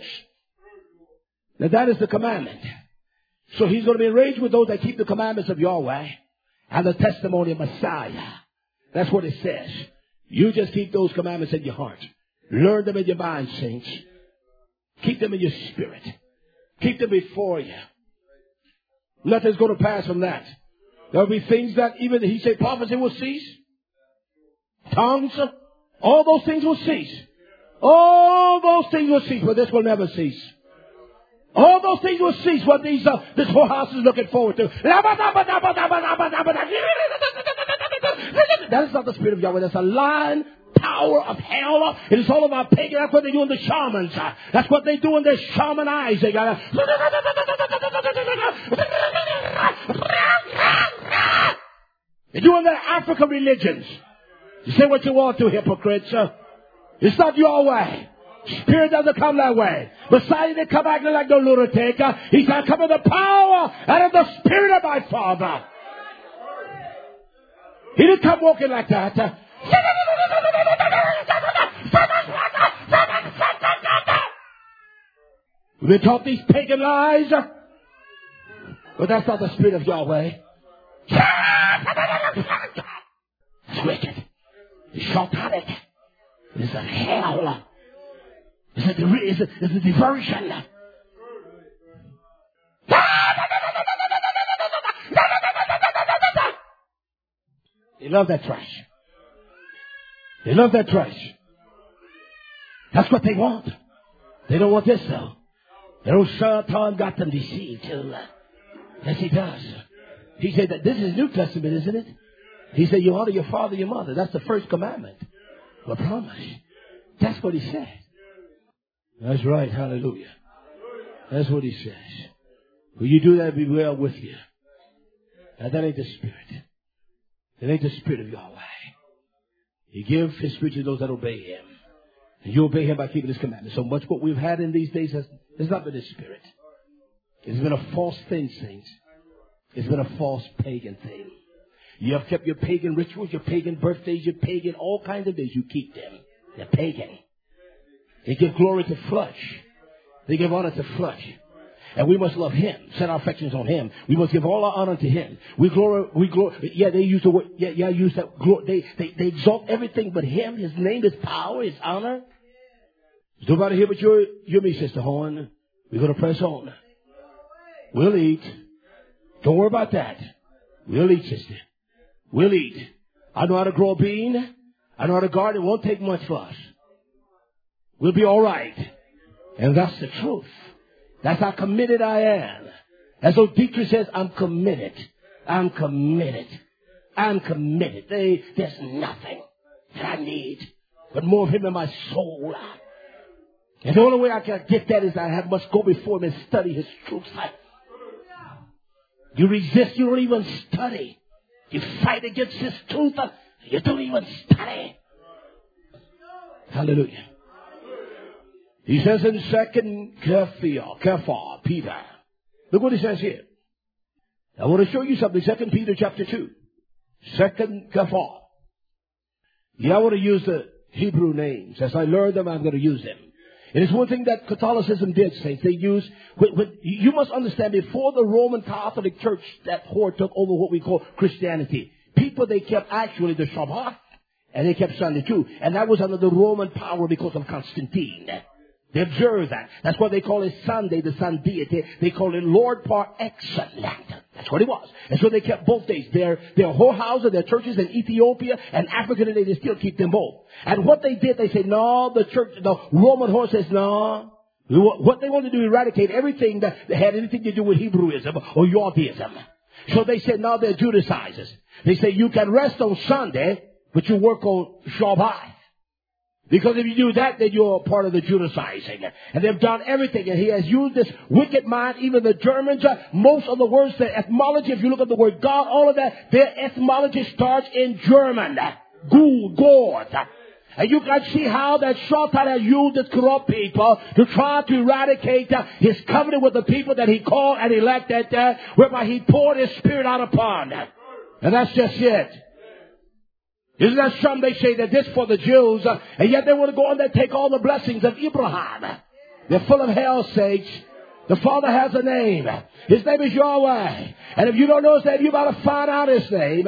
Now that is the commandment. So he's going to be enraged with those that keep the commandments of Yahweh and the testimony of Messiah. That's what it says. You just keep those commandments in your heart. Learn them in your mind, saints. Keep them in your spirit. Keep them before you. Nothing's going to pass from that. There'll be things that even, he said, prophecy will cease. Tongues, all those things will cease. All those things will cease, but this will never cease. All those things will cease what this whole house is looking forward to. That is not the spirit of Yahweh. That's a lying power of hell. It is all about pagan. That's what they do in the shamans. That's what they do in their shamanizing. They got They do in their African religions. You say what you want to, hypocrites. It's not Yahweh. Spirit doesn't come that way. Messiah didn't come acting like no lunatic. He's going to come in the power and in the spirit of my Father. He didn't come walking like that. We've been taught these pagan lies, but that's not the spirit of Yahweh. It's wicked. It's satanic. It's a hell. It's a diversion. They love that trash. They love that trash. That's what they want. They don't want this though. Their old Satan got them deceived too. Yes, he does. He said that this is New Testament, isn't it? He said you honor your father and your mother. That's the first commandment. The promise. That's what he said. That's right. Hallelujah. That's what he says. Will you do that, be well with you. Now that ain't the spirit. That ain't the spirit of Yahweh. He gives his spirit to those that obey him. And you obey him by keeping his commandments. So much what we've had in these days has not been his spirit. It's been a false thing, saints. It's been a false pagan thing. You have kept your pagan rituals, your pagan birthdays, your pagan, all kinds of days. You keep them. They're pagan. They give glory to flesh. They give honor to flesh. And we must love him, set our affections on him. We must give all our honor to him. We they use the word, use that, they exalt everything but him, his name, his power, his honor. There's nobody here but you and me, Sister Horn. We're going to press on. We'll eat. Don't worry about that. We'll eat, sister. We'll eat. I know how to grow a bean. I know how to garden. It won't take much for us. We'll be all right. And that's the truth. That's how committed I am. As though Dietrich says, I'm committed. I'm committed. I'm committed. There's nothing that I need but more of him in my soul. And the only way I can get that is I must go before him and study his truth. You resist, you don't even study. You fight against his truth, you don't even study. Hallelujah. He says in 2 Kepha, Peter. Look what he says here. I want to show you something. 2 Peter chapter 2. 2 Kepha. Yeah, I want to use the Hebrew names. As I learn them, I'm going to use them. It is one thing that Catholicism did, saints. They used, you must understand, before the Roman Catholic Church, that whore took over what we call Christianity. People, they kept actually the Shabbat, and they kept Sunday too. And that was under the Roman power because of Constantine. They observed that. That's why they call it Sunday, the sun deity. They call it Lord par excellence. That's what it was. And so they kept both days. Their whorehouses, their churches in Ethiopia and Africa today, they still keep them both. And what they did, they said, no, the Roman whore says, no. What they want to do is eradicate everything that had anything to do with Hebrewism or Judaism. So they said, no, they're Judaizers. They say you can rest on Sunday, but you work on Shabbat. Because if you do that, then you're part of the Judaizing. And they've done everything. And he has used this wicked mind. Even the Germans, most of the words, the etymology, if you look at the word God, all of that, their etymology starts in German. God. And you can see how that Satan has used this corrupt people to try to eradicate his covenant with the people that he called and elected, whereby he poured his spirit out upon. And that's just it. Isn't that some they say that this for the Jews, and yet they want to go on there and take all the blessings of Abraham. They're full of hell, saints. The Father has a name. His name is Yahweh. And if you don't know his name, you got to find out his name.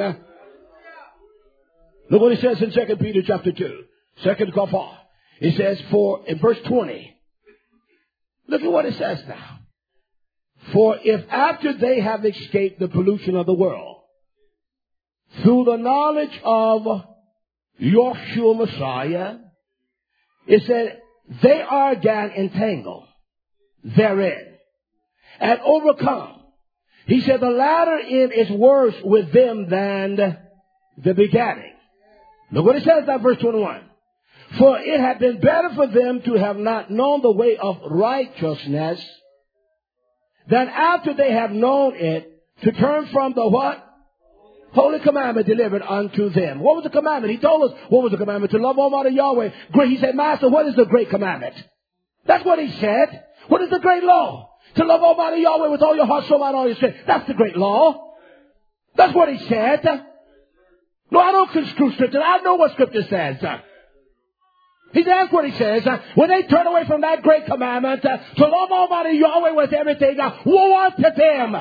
Look what he says in 2 Peter chapter 2. 2 Kepha. It says, in verse 20. Look at what it says now. For if after they have escaped the pollution of the world, through the knowledge of Yahshua Messiah, it said, they are again entangled therein and overcome. He said, the latter end is worse with them than the beginning. Look what it says in verse 21. For it had been better for them to have not known the way of righteousness than after they have known it to turn from the what? Holy commandment delivered unto them. What was the commandment? He told us what was the commandment. To love Almighty Yahweh. Great. He said, Master, what is the great commandment? That's what he said. What is the great law? To love Almighty Yahweh with all your heart, soul, mind, all your strength. That's the great law. That's what he said. No, I don't construe Scripture. I know what Scripture says. He said, that's what he says. When they turn away from that great commandment, to love Almighty Yahweh with everything, woe unto them.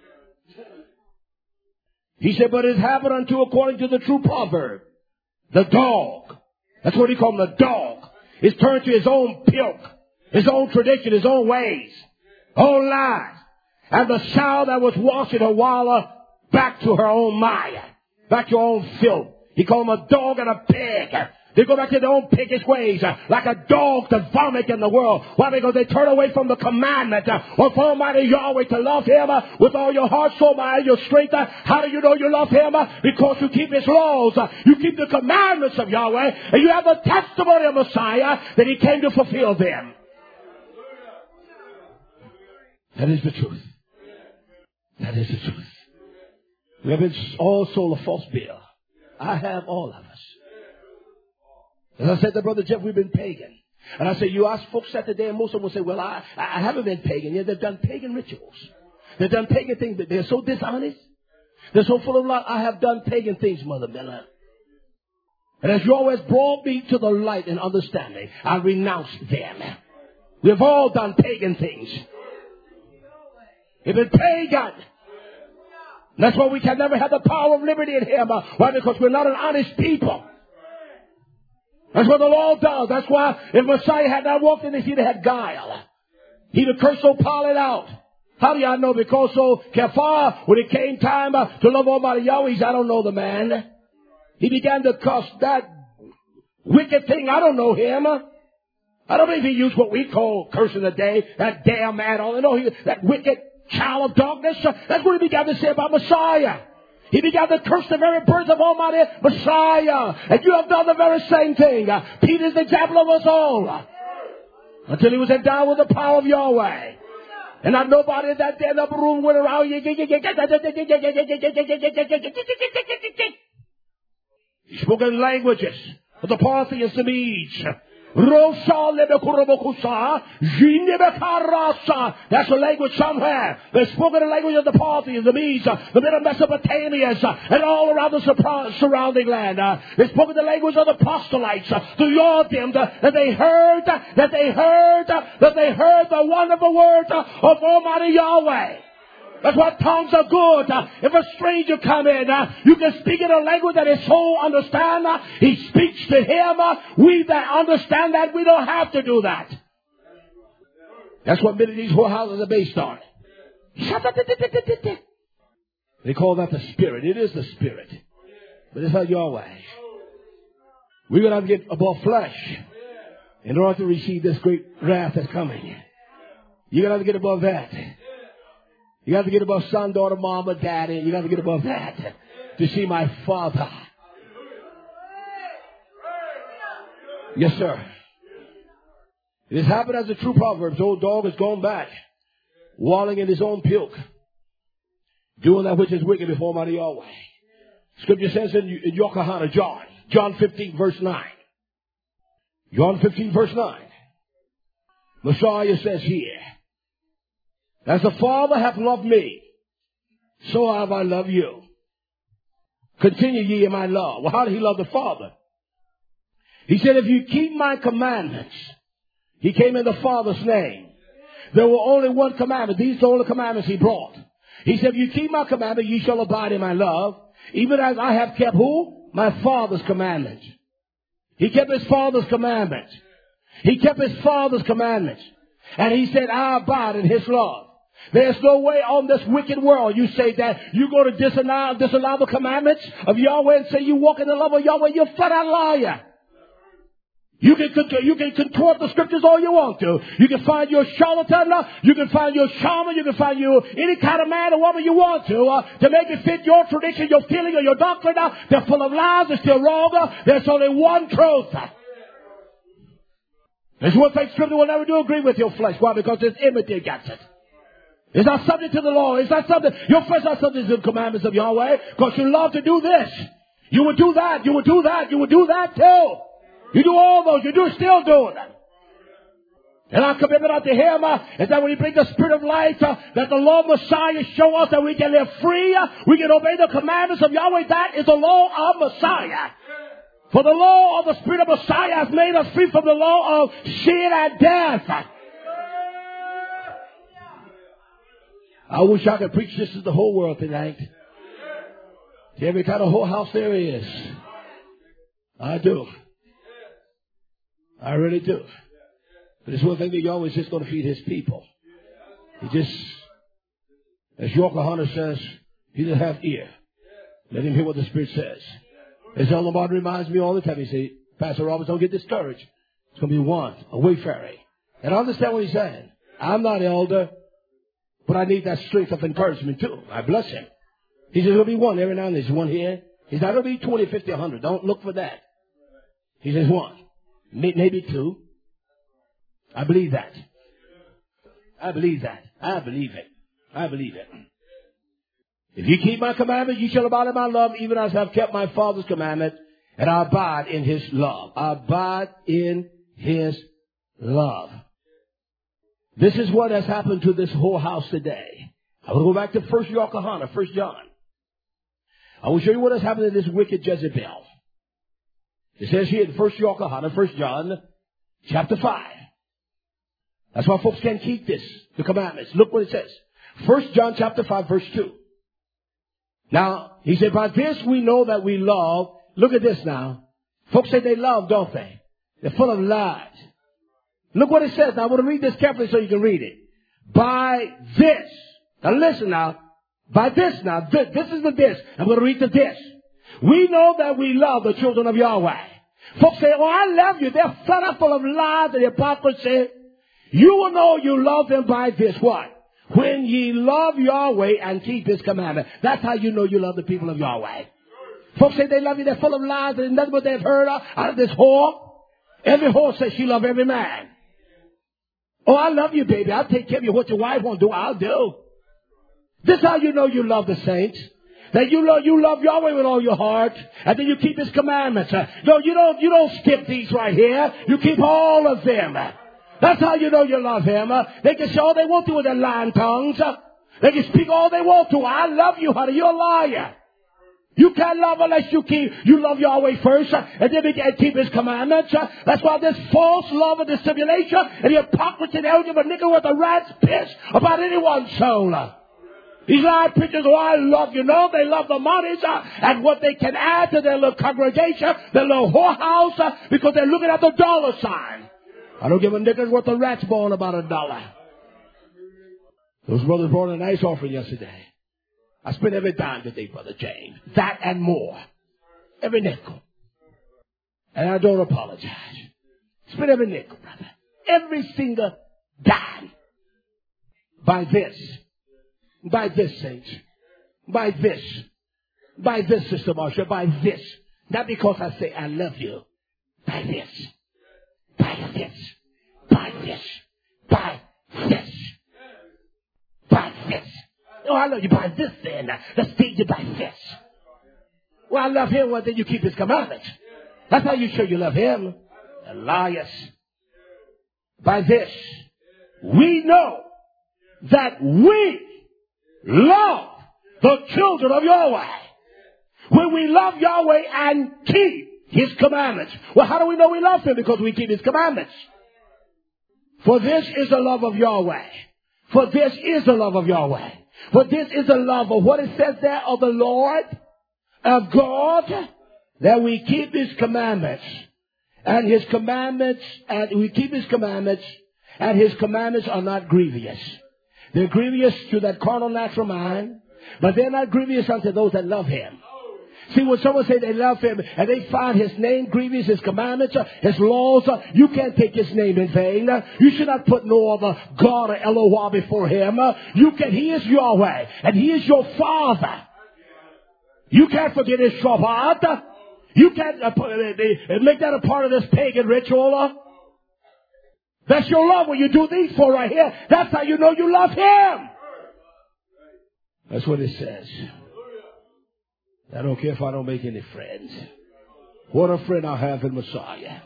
He said, but it happened unto according to the true proverb. The dog. That's what he called him, the dog. Is turned to his own filth, his own tradition, his own ways, own lies. And the sow that was washing her wallow back to her own mire, back to her own filth. He called him a dog and a pig. They go back to their own piggish ways, like a dog to vomit in the world. Why? Because they turn away from the commandment of Almighty Yahweh to love Him with all your heart, soul, mind, your strength. How do you know you love Him? Because you keep His laws. You keep the commandments of Yahweh, and you have the testimony of Messiah that He came to fulfill them. That is the truth. That is the truth. We have been all sold a false bill. I have, all of us. As I said to Brother Jeff, we've been pagan. And I say, you ask folks that today, and most of them will say, well, I haven't been pagan. Yeah, they've done pagan rituals. They've done pagan things, but they're so dishonest. They're so full of lies. I have done pagan things, Mother Miller. And as you always brought me to the light and understanding, I renounced them. We've all done pagan things. We've been pagan. And that's why we can never have the power of liberty in Him. Why? Because we're not an honest people. That's what the law does. That's why if Messiah had not walked in this, he'd have had guile. He'd have cursed old Pilate out. How do y'all know? Because so Kepha, when it came time to love Almighty Yahweh, he said, I don't know the man. He began to cuss that wicked thing. I don't know him. I don't believe he used what we call cursing today. That damn man. All I know, that wicked child of darkness. That's what he began to say about Messiah. He began to curse the very birth of Almighty Messiah. And you have done the very same thing. Peter's the example of us all. Until he was endowed with the power of Yahweh. And not nobody in that damn upper room went around. He spoke in languages of the Parthians, the Medes, That's the language somewhere. They spoke in the language of the Parthians, the Medes, the middle Mesopotamians, and all around the surrounding land. They spoke in the language of the proselytes, the Jordan, that they heard the wonderful words of Almighty Yahweh. That's why tongues are good. If a stranger come in, you can speak in a language that his soul understand. He speaks to him. We that understand that, we don't have to do that. That's what many of these whorehouses are based on. They call that the Spirit. It is the Spirit. But it's not Yahweh. We're going to have to get above flesh in order to receive this great wrath that's coming. You're going to have to get above that. You got to get above son, daughter, mama, daddy. You got to get above that to see my Father. Yes, sir. It has happened as a true proverb. The old dog has gone back, wallowing in his own puke, doing that which is wicked before Almighty Yahweh. Scripture says in Yokohama, John 15, verse 9. John 15, verse 9. Messiah says here, as the Father hath loved me, so have I loved you. Continue ye in my love. Well, how did he love the Father? He said, if you keep my commandments, he came in the Father's name. There were only one commandment. These are the only commandments he brought. He said, if you keep my commandment, ye shall abide in my love, even as I have kept who? My Father's commandments. He kept his Father's commandments. He kept his Father's commandments. And he said, I abide in his love. There's no way on this wicked world you say that you're going to disallow the commandments of Yahweh and say you walk in the love of Yahweh. You're a flat-out liar. You can contort the scriptures all you want to. You can find your charlatan. You can find your shaman. You can find you any kind of man or woman you want to make it fit your tradition, your feeling, or your doctrine. They're full of lies. They're still wrong. There's only one truth. There's one thing scripture will never do agree with your flesh. Why? Because it's enmity against it. It's not subject to the law. It's not subject. Your flesh is not subject to the commandments of Yahweh because you love to do this. You would do that. You would do that. You would do that too. You do all those. You still doing them. And our commitment unto him is that when he brings the Spirit of light, that the Lord Messiah show us that we can live free. We can obey the commandments of Yahweh. That is the law of Messiah. For the law of the Spirit of Messiah has made us free from the law of sin and death. I wish I could preach this to the whole world tonight. To every kind of whole house there is. I do. I really do. But it's one thing that Yahweh is just going to feed his people. He just, as York Hunter says, he doesn't have ear. Let him hear what the Spirit says. As Elder Martin reminds me all the time, he says, Pastor Roberts, don't get discouraged. It's going to be one, a wayfaring. And I understand what he's saying. I'm not elder, but I need that strength of encouragement too. I bless him. He says, there'll be one every now and then. There's one here. He's not going to be 20, 50, 100. Don't look for that. He says one. Maybe two. I believe that. I believe that. I believe it. I believe it. If you keep my commandments, you shall abide in my love, even as I have kept my Father's commandment, and I abide in his love. I abide in his love. This is what has happened to this whole house today. I will go back to 1 Yokohama, 1 John. I will show you what has happened to this wicked Jezebel. It says here in 1 Yokohama, 1 John, chapter 5. That's why folks can't keep this, the commandments. Look what it says. 1 John chapter 5, verse 2. Now, he said, by this we know that we love. Look at this now. Folks say they love, don't they? They're full of lies. Look what it says. Now, I want to read this carefully so you can read it. By this. Now, listen now. By this now. This is the this. I'm going to read the this. We know that we love the children of Yahweh. Folks say, oh, I love you. They're fed up full of lies and hypocrisy. You will know you love them by this. What? When ye love Yahweh and keep his commandment. That's how you know you love the people of Yahweh. Folks say they love you. They're full of lies and nothing but they've heard out of this whore. Every whore says she loves every man. Oh, I love you, baby. I'll take care of you. What your wife won't do, I'll do. This is how you know you love the saints. That you love Yahweh with all your heart, and then you keep His commandments. No, you don't skip these right here. You keep all of them. That's how you know you love Him. They can say all they want to with their lying tongues. They can speak all they want to. I love you, honey. You're a liar. You can't love unless you love Yahweh first, and then keep His commandments. That's why there's false love and dissimulation, and the hypocrisy, they don't give a nigger with a rat's piss about anyone's soul. These lying preachers, oh, I love you. No, they love the monies and what they can add to their little congregation, their little whorehouse, because they're looking at the dollar sign. I don't give a nigger's worth a rat's bone about $1. Those brothers brought a nice offering yesterday. I spent every dime today, Brother James. That and more. Every nickel. And I don't apologize. Spent every nickel, brother. Every single dime. By this, saints. By this, Sister Marsha. By this. Not because I say I love you. By this. By this. By this. By this. By this. Oh, I love you by this then. Let's feed you by this. Well, I love Him, well, then you keep His commandments. That's how you show you love Him. Elias. By this, we know that we love the children of Yahweh. When we love Yahweh and keep His commandments. Well, how do we know we love Him? Because we keep His commandments. For this is the love of Yahweh. For this is the love of Yahweh. For this is the love of what it says there of the Lord, of God, that we keep His commandments. And His commandments, and we keep His commandments, and His commandments are not grievous. They're grievous to that carnal natural mind, but they're not grievous unto those that love Him. See, when someone say they love Him and they find His name grievous, His commandments, His laws, you can't take His name in vain. You should not put no other God or Elohim before Him. He is Yahweh, and He is your Father. You can't forget His Shabbat. You can't make that a part of this pagan ritual. That's your love when you do these four right here. That's how you know you love Him. That's what it says. I don't care if I don't make any friends. What a friend I have in Messiah.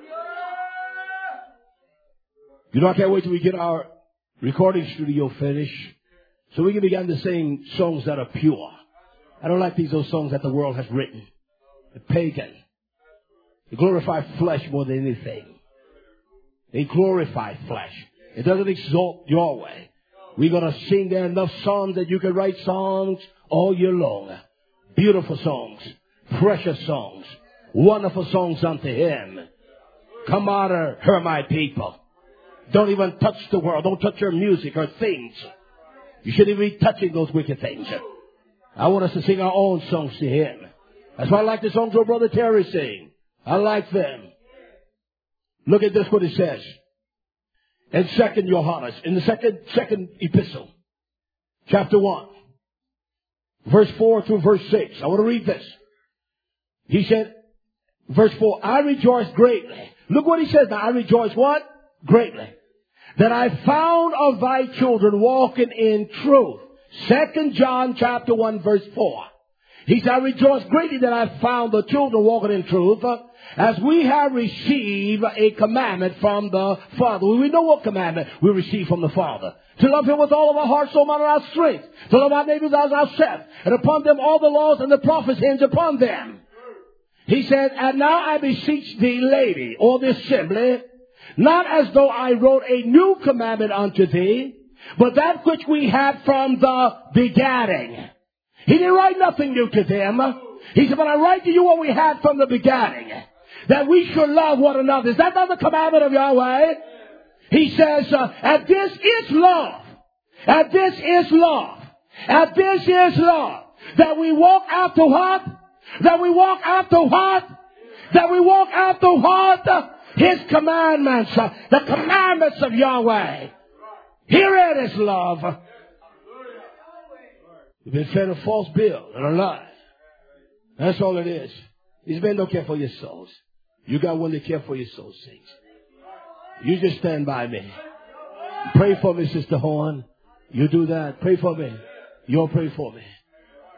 You know, I can't wait till we get our recording studio finished so we can begin to sing songs that are pure. I don't like those songs that the world has written. The pagan. They glorify flesh more than anything. They glorify flesh. It doesn't exalt Yahweh. We're going to sing there enough songs that you can write songs all year long. Beautiful songs, precious songs, wonderful songs unto Him. Come out of her, my people. Don't even touch the world. Don't touch her music or things. You shouldn't even be touching those wicked things. I want us to sing our own songs to Him. That's why I like the songs your Brother Terry sing. I like them. Look at this, what it says. In 2 Johannes, in the second epistle, chapter 1. Verse 4 through verse 6. I want to read this. He said, verse 4, I rejoice greatly. Look what he says now. I rejoice what? Greatly. That I found of thy children walking in truth. 2 John chapter 1 verse 4. He said, I rejoice greatly that I found the children walking in truth, as we have received a commandment from the Father. We know what commandment we received from the Father. To love Him with all of our heart, soul, mind, and our strength. To love our neighbors as ourselves. And upon them all the laws and the prophets hinge upon them. He said, and now I beseech thee, lady, or the assembly, not as though I wrote a new commandment unto thee, but that which we had from the beginning. He didn't write nothing new to them. He said, but I write to you what we had from the beginning. That we should love one another. Is that not the commandment of Yahweh? He says, and this is love. And this is love. And this is love. That we walk after what? That we walk after what? That we walk after what? His commandments. The commandments of Yahweh. Here it is love. You've been fed a false bill and a lie. That's all it is. These men don't care for your souls. You got one to care for your soul, saints. You just stand by me. Pray for me, Sister Horn. You do that. Pray for me. You'll pray for me.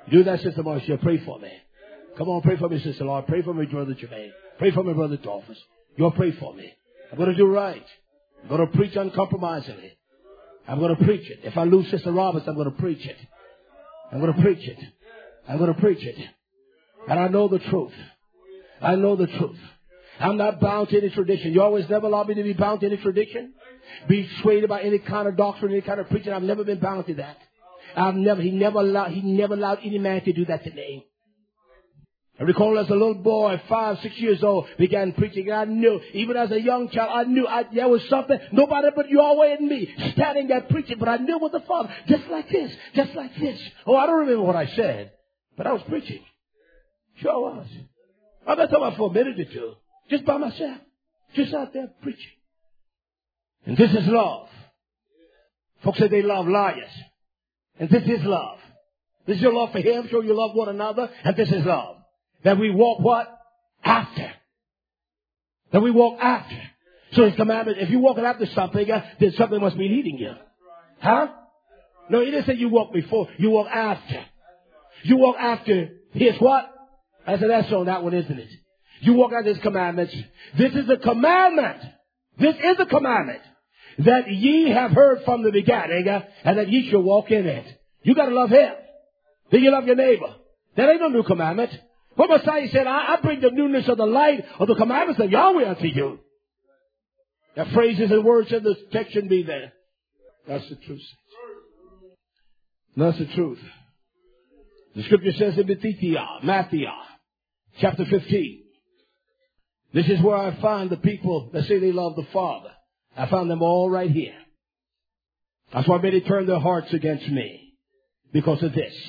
Do that, Sister Marcia. Pray for me. Come on, pray for me, Sister Lord. Pray for me, Brother Jermaine. Pray for me, Brother Dolphus. You'll pray for me. I'm going to do right. I'm going to preach uncompromisingly. I'm going to preach it. If I lose Sister Roberts, I'm going to preach it. I'm going to preach it. I'm going to preach it. And I know the truth. I know the truth. I'm not bound to any tradition. You always never allowed me to be bound to any tradition. Be swayed by any kind of doctrine, any kind of preaching. I've never been bound to that. He never allowed any man to do that to me. I recall as a little boy, 5, 6 years old, began preaching. And I knew, even as a young child, I knew there was something, nobody but Yahweh and me, standing there preaching. But I knew it was the Father, just like this, just like this. Oh, I don't remember what I said, but I was preaching. Sure was. I'm not talking about for a minute or two, just by myself, just out there preaching. And this is love. Folks say they love liars. And this is love. This is your love for Him, show you love one another, and this is love. That we walk what? After. That we walk after. So His commandment, if you're walking after something, then something must be leading you. Huh? No, He didn't say you walk before. You walk after. You walk after His what? I said, that's on that one, isn't it? You walk after His commandments. This is a commandment. This is a commandment. That ye have heard from the beginning, and that ye shall walk in it. You got to love Him. Then you love your neighbor. That ain't no new commandment. What Messiah said, I bring the newness of the light of the commandments of Yahweh unto you. The phrases and words in the text should be there. That's the truth. That's the truth. The scripture says in Matthew, chapter 15. This is where I find the people that say they love the Father. I found them all right here. That's why many turn their hearts against me. Because of this.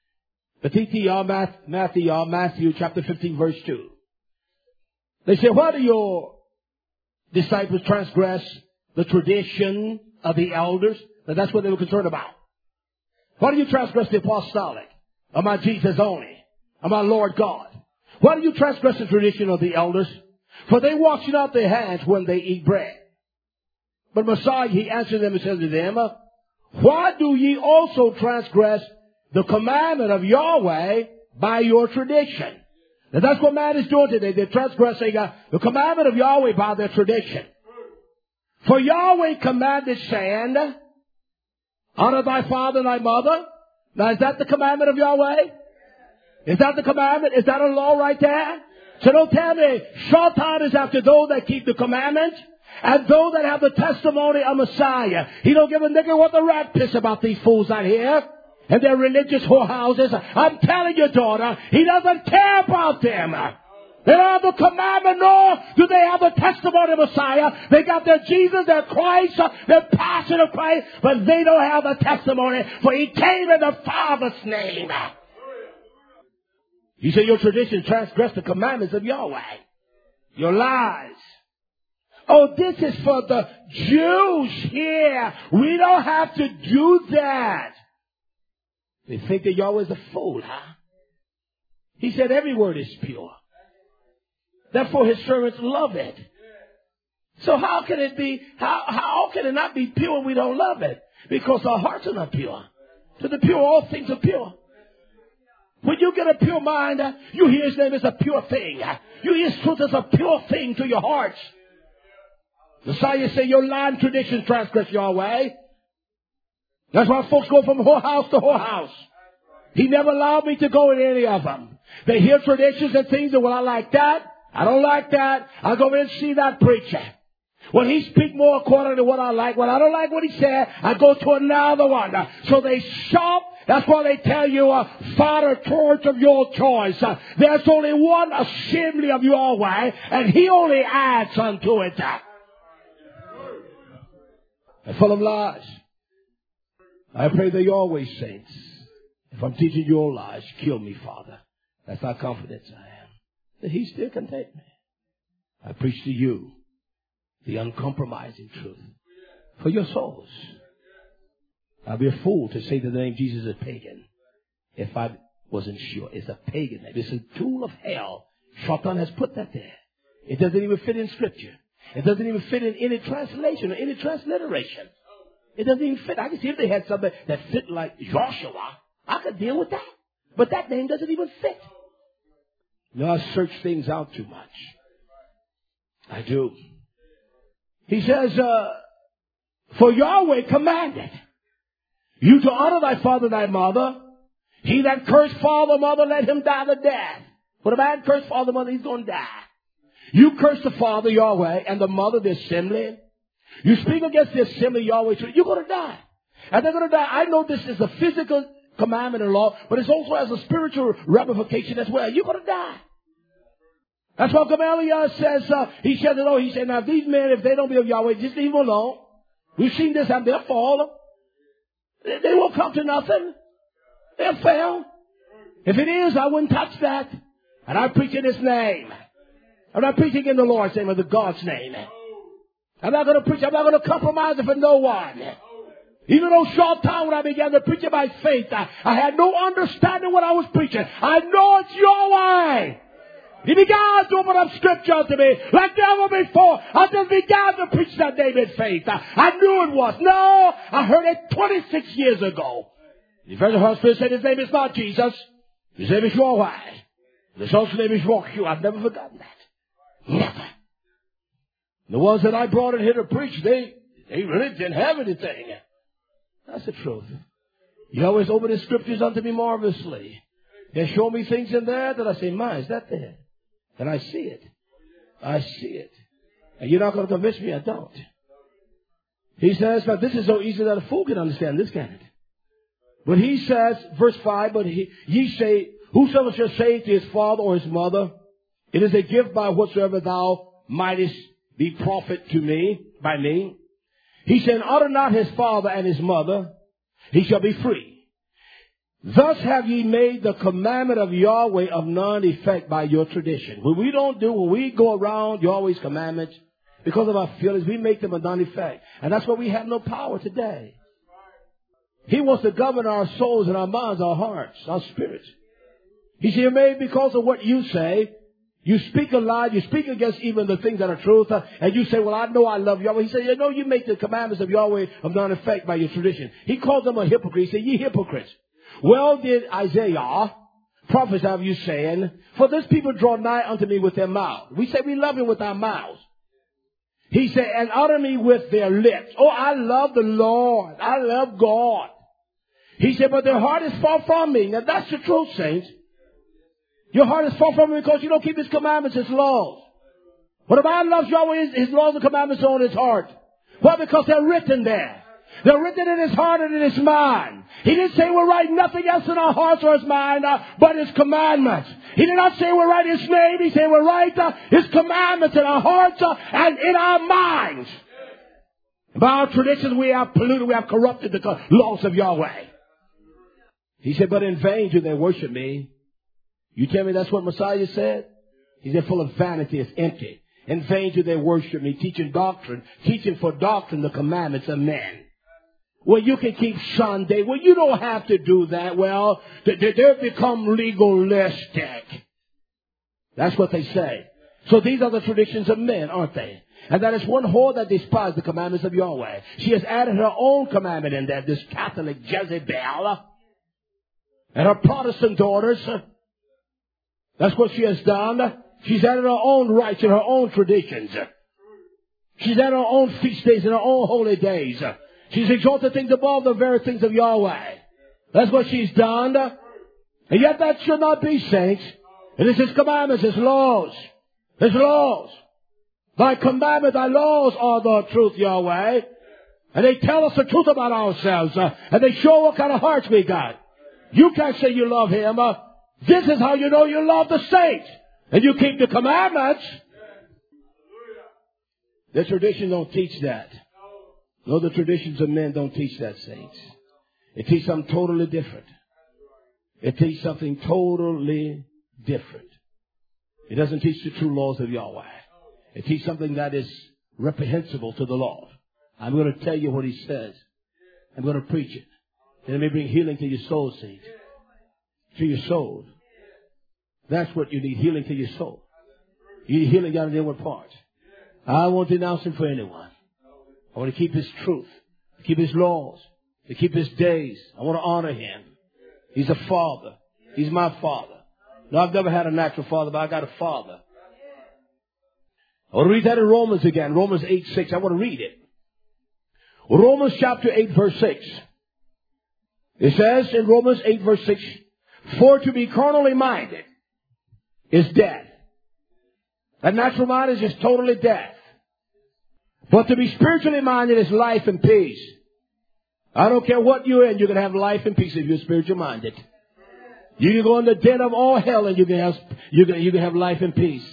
Matthew chapter 15 verse 2. They say, why do your disciples transgress the tradition of the elders? And that's what they were concerned about. Why do you transgress the apostolic? Of my Jesus only? Of my Lord God? Why do you transgress the tradition of the elders? For they wash not their hands when they eat bread. But Messiah, He answered them and said to them, why do ye also transgress the commandment of Yahweh by your tradition? Now that's what man is doing today. They're transgressing the commandment of Yahweh by their tradition. For Yahweh commanded, saying, honor thy father and thy mother. Now is that the commandment of Yahweh? Is that the commandment? Is that a law right there? So don't tell me Shaitan is after those that keep the commandments and those that have the testimony of Messiah. He don't give a nigger what the rat piss about these fools out here and their religious whorehouses. I'm telling you, daughter, He doesn't care about them. They don't have the commandment, nor do they have the testimony of Messiah. They got their Jesus, their Christ, their passion of Christ, but they don't have the testimony, for He came in the Father's name. You say your tradition transgressed the commandments of Yahweh. Your lies. Oh, this is for the Jews here. We don't have to do that. They think that Yahweh is a fool, huh? He said every word is pure. Therefore His servants love it. So how can it be, how can it not be pure when we don't love it? Because our hearts are not pure. To the pure, all things are pure. When you get a pure mind, you hear His name is a pure thing. You hear His truth is a pure thing to your hearts. Messiah say your lying traditions transgress Yahweh. That's why folks go from whorehouse to whorehouse. He never allowed me to go in any of them. They hear traditions and things, and well, I like that. I don't like that. I'll go in and see that preacher. When he speak more according to what I like, when I don't like what he said, I go to another one. So they shop. That's why they tell you, find a church of your choice. There's only one assembly of Yahweh, and He only adds unto it. They're full of lies. I pray that Yahweh saints, if I'm teaching your lies, kill me, Father. That's how confident I am. That He still can take me. I preach to you the uncompromising truth for your souls. I'd be a fool to say that the name Jesus is pagan if I wasn't sure. It's a pagan name. It's a tool of hell. Shaitan has put that there. It doesn't even fit in Scripture. It doesn't even fit in any translation or any transliteration. It doesn't even fit. I can see if they had something that fit like Joshua. I could deal with that. But that name doesn't even fit. You know, I search things out too much. I do. He says, for Yahweh commanded you to honor thy father and thy mother. He that cursed father or mother, let him die the death. When a man cursed father or mother, he's going to die. You curse the father, Yahweh, and the mother, the assembly. You speak against the assembly, Yahweh, you're going to die. And they're going to die. I know this is a physical commandment and law, but it also has a spiritual ramification as well. You're going to die. That's why Gamaliel says, he said, now these men, if they don't be of Yahweh, just leave them alone. We've seen this happen. They'll fall. They won't come to nothing. They'll fail. If it is, I wouldn't touch that. And I preach in His name. I'm not preaching in the Lord's name or the God's name. I'm not going to preach. I'm not going to compromise it for no one. Even though short time when I began to preach by faith, I had no understanding what I was preaching. I know it's Yahweh. He began to open up scripture to me like never before. I just began to preach that name in faith. I knew it was. No, I heard it 26 years ago. The first Holy Spirit said His name is not Jesus. His name is Yahweh. His also name is Yahweh. I've never forgotten that. Never. The ones that I brought in here to preach, they really didn't have anything. That's the truth. He always opened His scriptures unto me marvelously. They show me things in there that I say, my, is that there? And I see it. I see it. And you're not going to convince me I don't. He says, now this is so easy that a fool can understand this, can it? But he says, verse 5, but ye say, whosoever shall say to his father or his mother, it is a gift by whatsoever thou mightest be profit to me, by me. He said, honor not his father and his mother, he shall be free. Thus have ye made the commandment of Yahweh of none effect by your tradition. When we go around Yahweh's commandments, because of our feelings, we make them a none effect. And that's why we have no power today. He wants to govern our souls and our minds, our hearts, our spirits. He said, maybe because of what you say, you speak a lie, you speak against even the things that are truth, and you say, well, I know I love Yahweh. He said, you make the commandments of Yahweh of none effect by your tradition. He called them a hypocrite. He said, ye hypocrites. Well did Isaiah prophesy of you, saying, for this people draw nigh unto me with their mouth. We say we love Him with our mouths. He said, and honor me with their lips. Oh, I love the Lord. I love God. He said, but their heart is far from me. Now that's the truth, saints. Your heart is far from me because you don't keep His commandments, His laws. When a man loves Yahweh, His laws and commandments are on his heart. Why? Because they're written there. They're written in his heart and in his mind. He didn't say we'll write nothing else in our hearts or his mind but His commandments. He did not say we'll write His name. He said we'll write His commandments in our hearts and in our minds. By our traditions we have polluted, we have corrupted the laws of Yahweh. He said, but in vain do they worship me. You tell me that's what Messiah said? He said, full of vanity, it's empty. In vain do they worship me, teaching for doctrine the commandments of men. Well, you can keep Sunday. Well, you don't have to do that. Well, they've become legalistic. That's what they say. So these are the traditions of men, aren't they? And that is one whore that despises the commandments of Yahweh. She has added her own commandment in there, this Catholic Jezebel and her Protestant daughters. That's what she has done. She's added her own rights and her own traditions. She's added her own feast days and her own holy days. She's exalted things above the very things of Yahweh. That's what she's done. And yet that should not be, saints. It is His commandments, His laws. His laws. Thy commandments, thy laws are the truth, Yahweh. And they tell us the truth about ourselves. And they show what kind of hearts we got. You can't say you love Him. This is how you know you love the saints. And you keep the commandments. The tradition don't teach that. No, the traditions of men don't teach that, saints. It teaches something totally different. It teaches something totally different. It doesn't teach the true laws of Yahweh. It teaches something that is reprehensible to the Lord. I'm going to tell you what He says. I'm going to preach it. And it may bring healing to your soul, saints. To your soul. That's what you need, healing to your soul. You need healing down in the inward parts. I won't denounce Him for anyone. I want to keep His truth, to keep His laws, to keep His days. I want to honor Him. He's a Father. He's my father. No, I've never had a natural father, but I got a father. I want to read that in Romans again. Romans 8:6. I want to read it. Romans chapter 8 verse 6. It says in Romans 8 verse 6, for to be carnally minded is death. A natural mind is just totally death. But to be spiritually minded is life and peace. I don't care what you're in, you can have life and peace if you're spiritually minded. You can go in the den of all hell and you can have life and peace.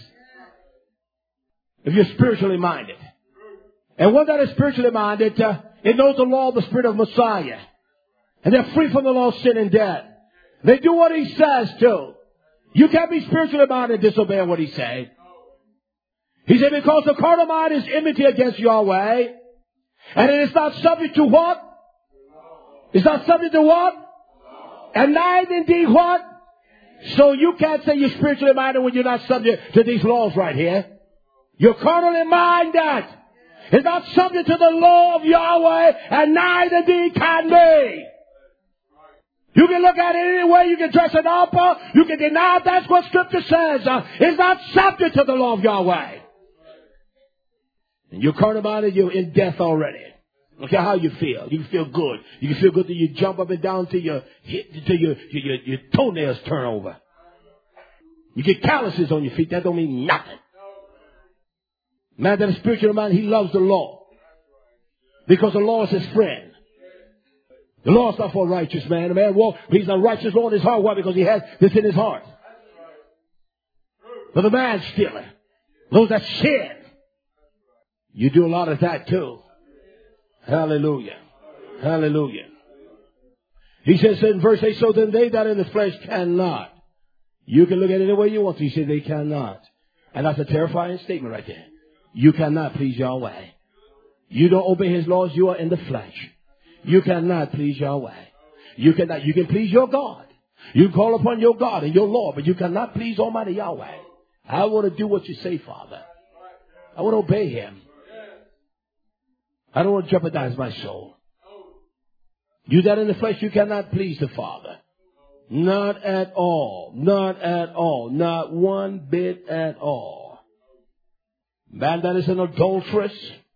If you're spiritually minded. And one that is spiritually minded, it knows the law of the Spirit of Messiah. And they're free from the law of sin and death. They do what He says to. You can't be spiritually minded and disobey what He says. He said, because the carnal mind is enmity against Yahweh. And it is not subject to what? It's not subject to what? And neither indeed what? So you can't say you're spiritually minded when you're not subject to these laws right here. You're carnally minded. It's not subject to the law of Yahweh, and neither indeed can be. You can look at it any way. You can dress it up. You can deny it. That's what Scripture says. It's not subject to the law of Yahweh. And you're carnal minded, you're in death already. Look at how you feel. You can feel good. You can feel good that you jump up and down till your toenails turn over. You get calluses on your feet. That don't mean nothing. Man that is spiritual mind, he loves the law. Because the law is his friend. The law is not for a righteous man. A man he's not righteous law in his heart. Why? Because he has this in his heart. But the man stealer, those that sin, you do a lot of that too. Hallelujah. Hallelujah. He says in verse 8, so then they that in the flesh cannot. You can look at it any way you want to. He said they cannot. And that's a terrifying statement right there. You cannot please Yahweh. You don't obey His laws, you are in the flesh. You cannot please Yahweh. You can please your God. You can call upon your God and your Lord, but you cannot please Almighty Yahweh. I want to do what you say, Father. I want to obey Him. I don't want to jeopardize my soul. You that in the flesh, you cannot please the Father. Not at all. Not at all. Not one bit at all. Man that is an adulteress.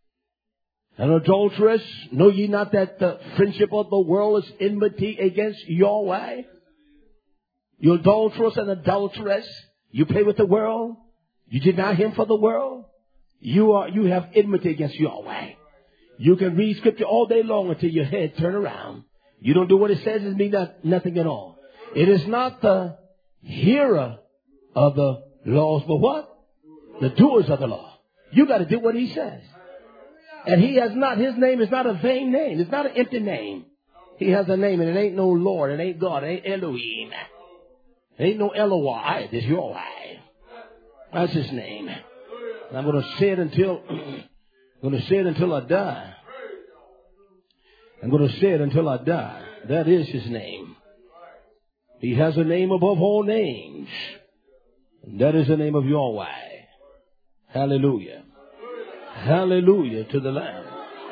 Know ye not that the friendship of the world is enmity against Yahweh? You adulterous and adulteress. You play with the world. You deny Him for the world. You have enmity against Yahweh. You can read Scripture all day long until your head turn around. You don't do what it says, it means nothing at all. It is not the hearer of the laws, but what? The doers of the law. You got to do what He says. And His name is not a vain name. It's not an empty name. He has a name, and it ain't no Lord. It ain't God. It ain't Elohim. It ain't no Eloi. It's Yahweh. That's His name. And I'm going to say it until I die. I'm going to say it until I die. That is His name. He has a name above all names. And that is the name of Yahweh. Hallelujah. Hallelujah to the Lamb.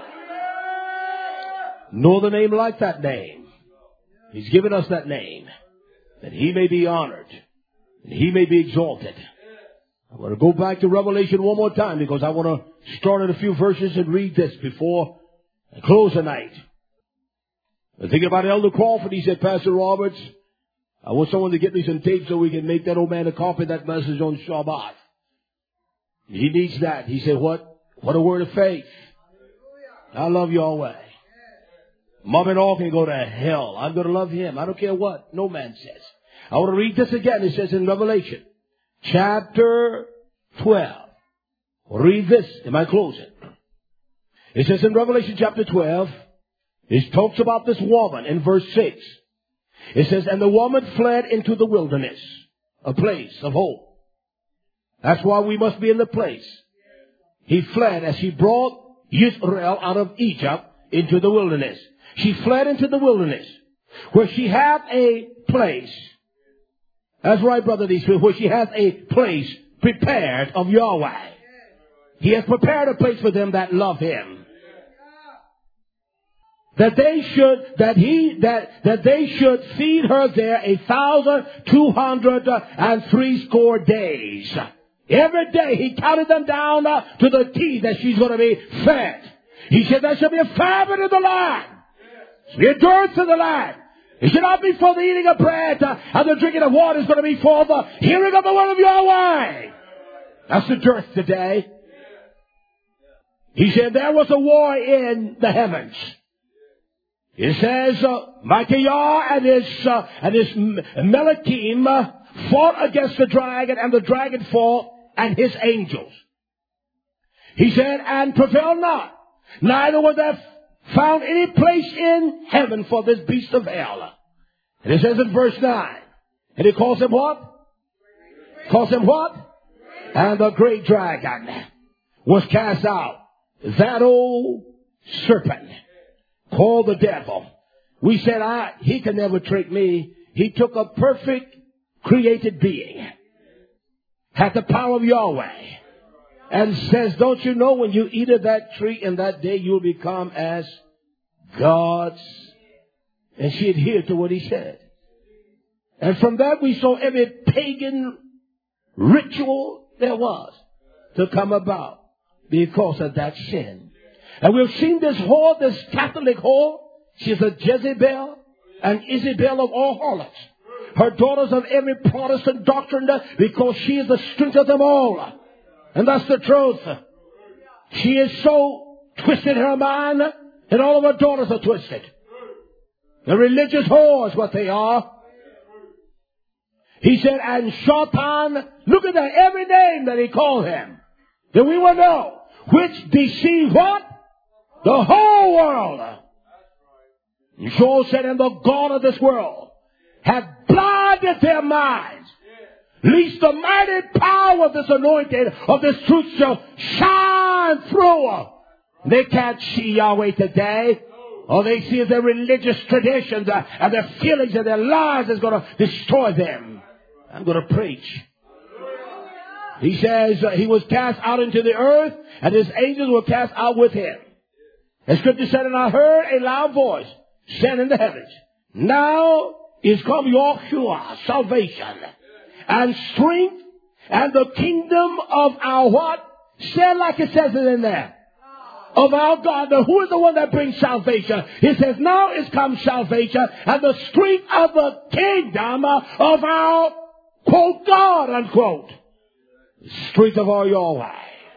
No other name like that name. He's given us that name, that He may be honored, and He may be exalted. I want to go back to Revelation one more time because I want to start at a few verses and read this before I close tonight. I'm thinking about Elder Crawford. He said, Pastor Roberts, I want someone to get me some tape so we can make that old man a copy of that message on Shabbat. He needs that. He said, what a word of faith. I love Yahweh. Mom and all can go to hell. I'm going to love Him. I don't care what no man says. I want to read this again. It says in Revelation chapter 12. Read this in my closing. It says in Revelation chapter 12, it talks about this woman in verse 6. It says, and the woman fled into the wilderness, a place of hope. That's why we must be in the place. He fled as He brought Israel out of Egypt into the wilderness. She fled into the wilderness where she had a place. That's right, Brother Deesfield, where she has a place prepared of Yahweh. He has prepared a place for them that love Him. that they should feed her there 1,260 days. Every day he counted them down to the T that she's going to be fed. He said there shall be a famine in the land. There shall be a dearth in the land. It should not be for the eating of bread and the drinking of water. It's going to be for the hearing of the word of Yahweh. That's the dearth today. He said there was a war in the heavens. It says Micaiah and his Melachim fought against the dragon, and the dragon fought and his angels. He said, and prevailed not. Neither was there found any place in heaven for this beast of hell. And it says in verse 9, and he calls him what? Calls him what? And the great dragon was cast out. That old serpent called the devil. We said, he can never trick me. He took a perfect created being, had the power of Yahweh, and says, don't you know when you eat of that tree in that day you'll become as gods? And she adhered to what he said. And from that we saw every pagan ritual there was to come about because of that sin. And we've seen this whore, this Catholic whore. She's a Jezebel, an Isabel of all harlots. Her daughters of every Protestant doctrine, because she is the strength of them all. And that's the truth. She is so twisted in her mind, and all of her daughters are twisted. The religious whores, what they are. He said, and Shaitan, look at that, every name that he called him, that we will know, which deceive what? The whole world. And Joel said, and the God of this world hath blinded their minds, lest the mighty power of this anointing, of this truth shall shine through. They can't see Yahweh today. All they see is their religious traditions and their feelings and their lives is going to destroy them. I'm going to preach. He says he was cast out into the earth, and his angels were cast out with him. The scripture said, and I heard a loud voice saying in the heavens, now is come Yahushua, salvation, and strength, and the kingdom of our what? Said like it says it in there. Of our God. Now, who is the one that brings salvation? He says, now is come salvation and the strength of the kingdom of our, quote, God, unquote. Strength of our Yahweh.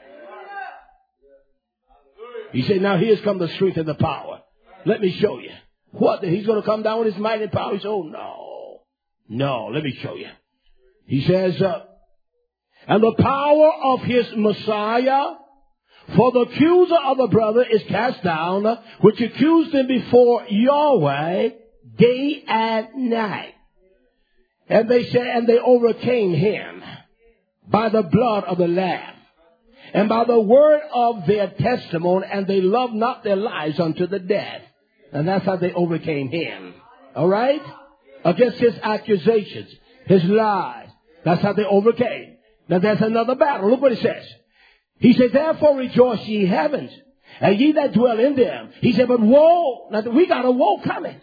He said, now here's come the strength and the power. Let me show you. What? He's going to come down with his mighty power? He said, oh, no. No, let me show you. He says, and the power of his Messiah, for the accuser of the brother is cast down, which accused him before Yahweh day and night. And they said, and they overcame him by the blood of the Lamb, and by the word of their testimony, and they loved not their lives unto the death. And that's how they overcame him. All right? Against his accusations, his lies. That's how they overcame. Now there's another battle. Look what it says. He said, therefore rejoice ye heavens, and ye that dwell in them. He said, but woe. Now we got a woe coming.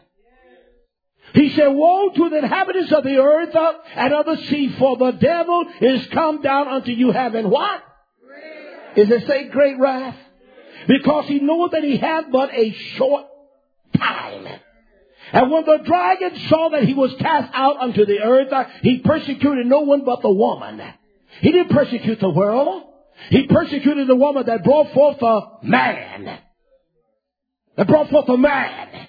He said, woe to the inhabitants of the earth and of the sea, for the devil is come down unto you having what? Is it say great wrath? Because he knoweth that he hath but a short time. And when the dragon saw that he was cast out unto the earth, he persecuted no one but the woman. He didn't persecute the world. He persecuted the woman that brought forth a man. That brought forth a man.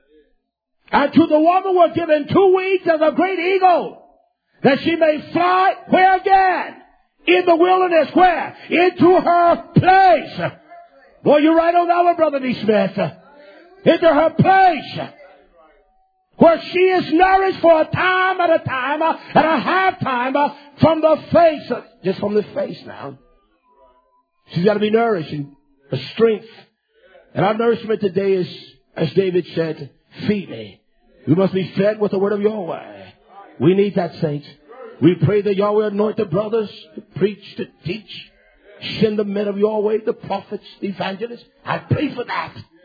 And to the woman were given 2 wings as a great eagle, that she may fly where again? In the wilderness. Where? Into her place. Boy, you're right on that one, Brother D. Smith. Into her place. Where she is nourished for a time at a time and a half time from the face. Just from the face now. She's got to be nourished in her strength. And our nourishment today is, as David said, feed me. We must be fed with the word of Yahweh. We need that, saints. We pray that Yahweh anoint the brothers to preach, to teach. Send the men of Yahweh, the prophets, the evangelists. I pray for that.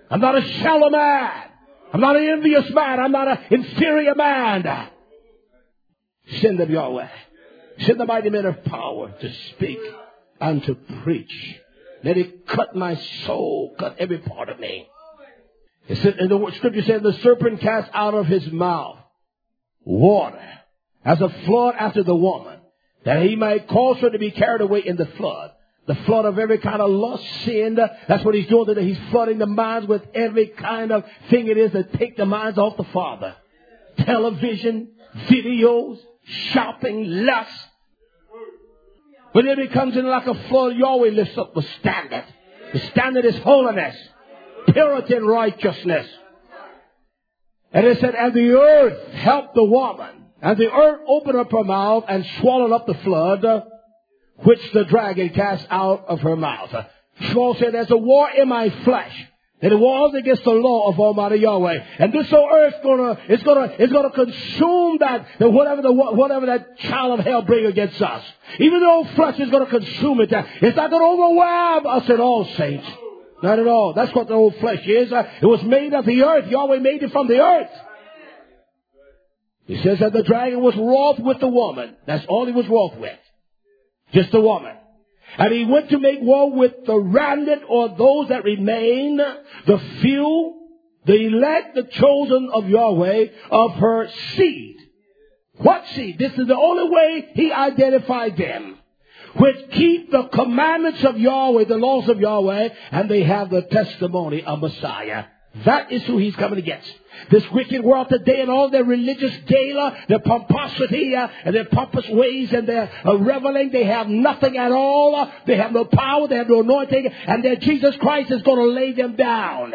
I'm not a shallow man. I'm not an envious man. I'm not an inferior man. Send them Yahweh. Send the mighty men of power to speak and to preach. Let it cut my soul, cut every part of me. It said, and the scripture said, the serpent cast out of his mouth water as a flood after the woman, that he might cause her to be carried away in the flood. The flood of every kind of lust, sin. That's what he's doing today. He's flooding the minds with every kind of thing it is that take the minds off the Father. Television, videos, shopping, lust. When it comes in like a flood, Yahweh lifts up the standard. The standard is holiness, purity, and righteousness. And it said, and the earth helped the woman. And the earth opened up her mouth and swallowed up the flood, which the dragon cast out of her mouth. Paul said, there's a war in my flesh. And it wars against the law of Almighty Yahweh. And this whole earth is gonna consume whatever that child of hell bring against us. Even the old flesh is gonna consume it. It's not gonna overwhelm us at all, saints. Not at all. That's what the old flesh is. It was made of the earth. Yahweh made it from the earth. He says that the dragon was wroth with the woman. That's all he was wroth with. Just the woman. And he went to make war with the remnant, or those that remain, the few, the elect, the chosen of Yahweh, of her seed. What seed? This is the only way he identified them. Which keep the commandments of Yahweh, the laws of Yahweh, and they have the testimony of Messiah. That is who he's coming against. This wicked world today and all their religious gala, their pomposity and their pompous ways and their reveling, they have nothing at all. They have no power, they have no anointing, and their Jesus Christ is going to lay them down.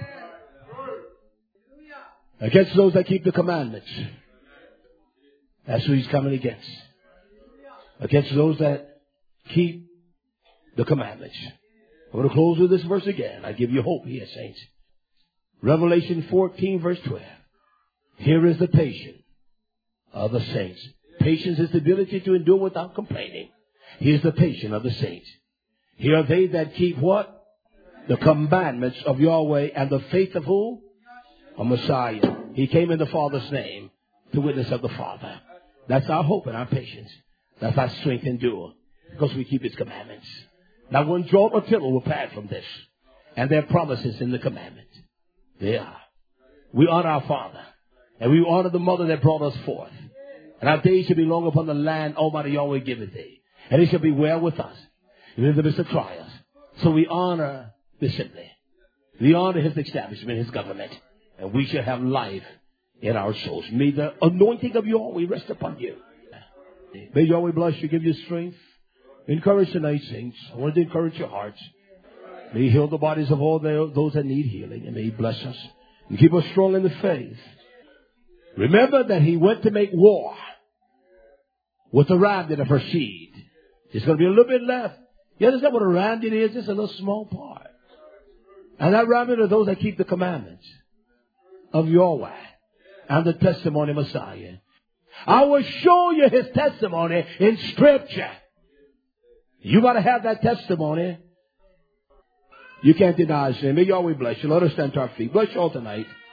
Against those that keep the commandments. That's who he's coming against. Against those that keep the commandments. I'm going to close with this verse again. I give you hope here, saints. Revelation 14, verse 12. Here is the patience of the saints. Patience is the ability to endure without complaining. Here's the patience of the saints. Here are they that keep what? The commandments of Yahweh and the faith of who? A Messiah. He came in the Father's name to witness of the Father. That's our hope and our patience. That's our strength and endure. Because we keep His commandments. Not one jot or tittle will pass from this. And their promises in the commandments. They are. We honor our Father. And we honor the mother that brought us forth. And our days shall be long upon the land Almighty Yahweh giveth thee. And it shall be well with us. Even in the midst of trials. So we honor the assembly. We honor His establishment, His government. And we shall have life in our souls. May the anointing of Yahweh rest upon you. May Yahweh bless you, give you strength. Encourage tonight, saints. I want to encourage your hearts. May He heal the bodies of all those that need healing. And may He bless us and keep us strong in the faith. Remember that He went to make war with the remnant of her seed. There's going to be a little bit left. You understand what a remnant is? Just a little small part. And that remnant are those that keep the commandments of Yahweh and the testimony of Messiah. I will show you His testimony in Scripture. You got to have that testimony. You can't deny His name. May Yahweh bless you. Let us stand to our feet. Bless you all tonight.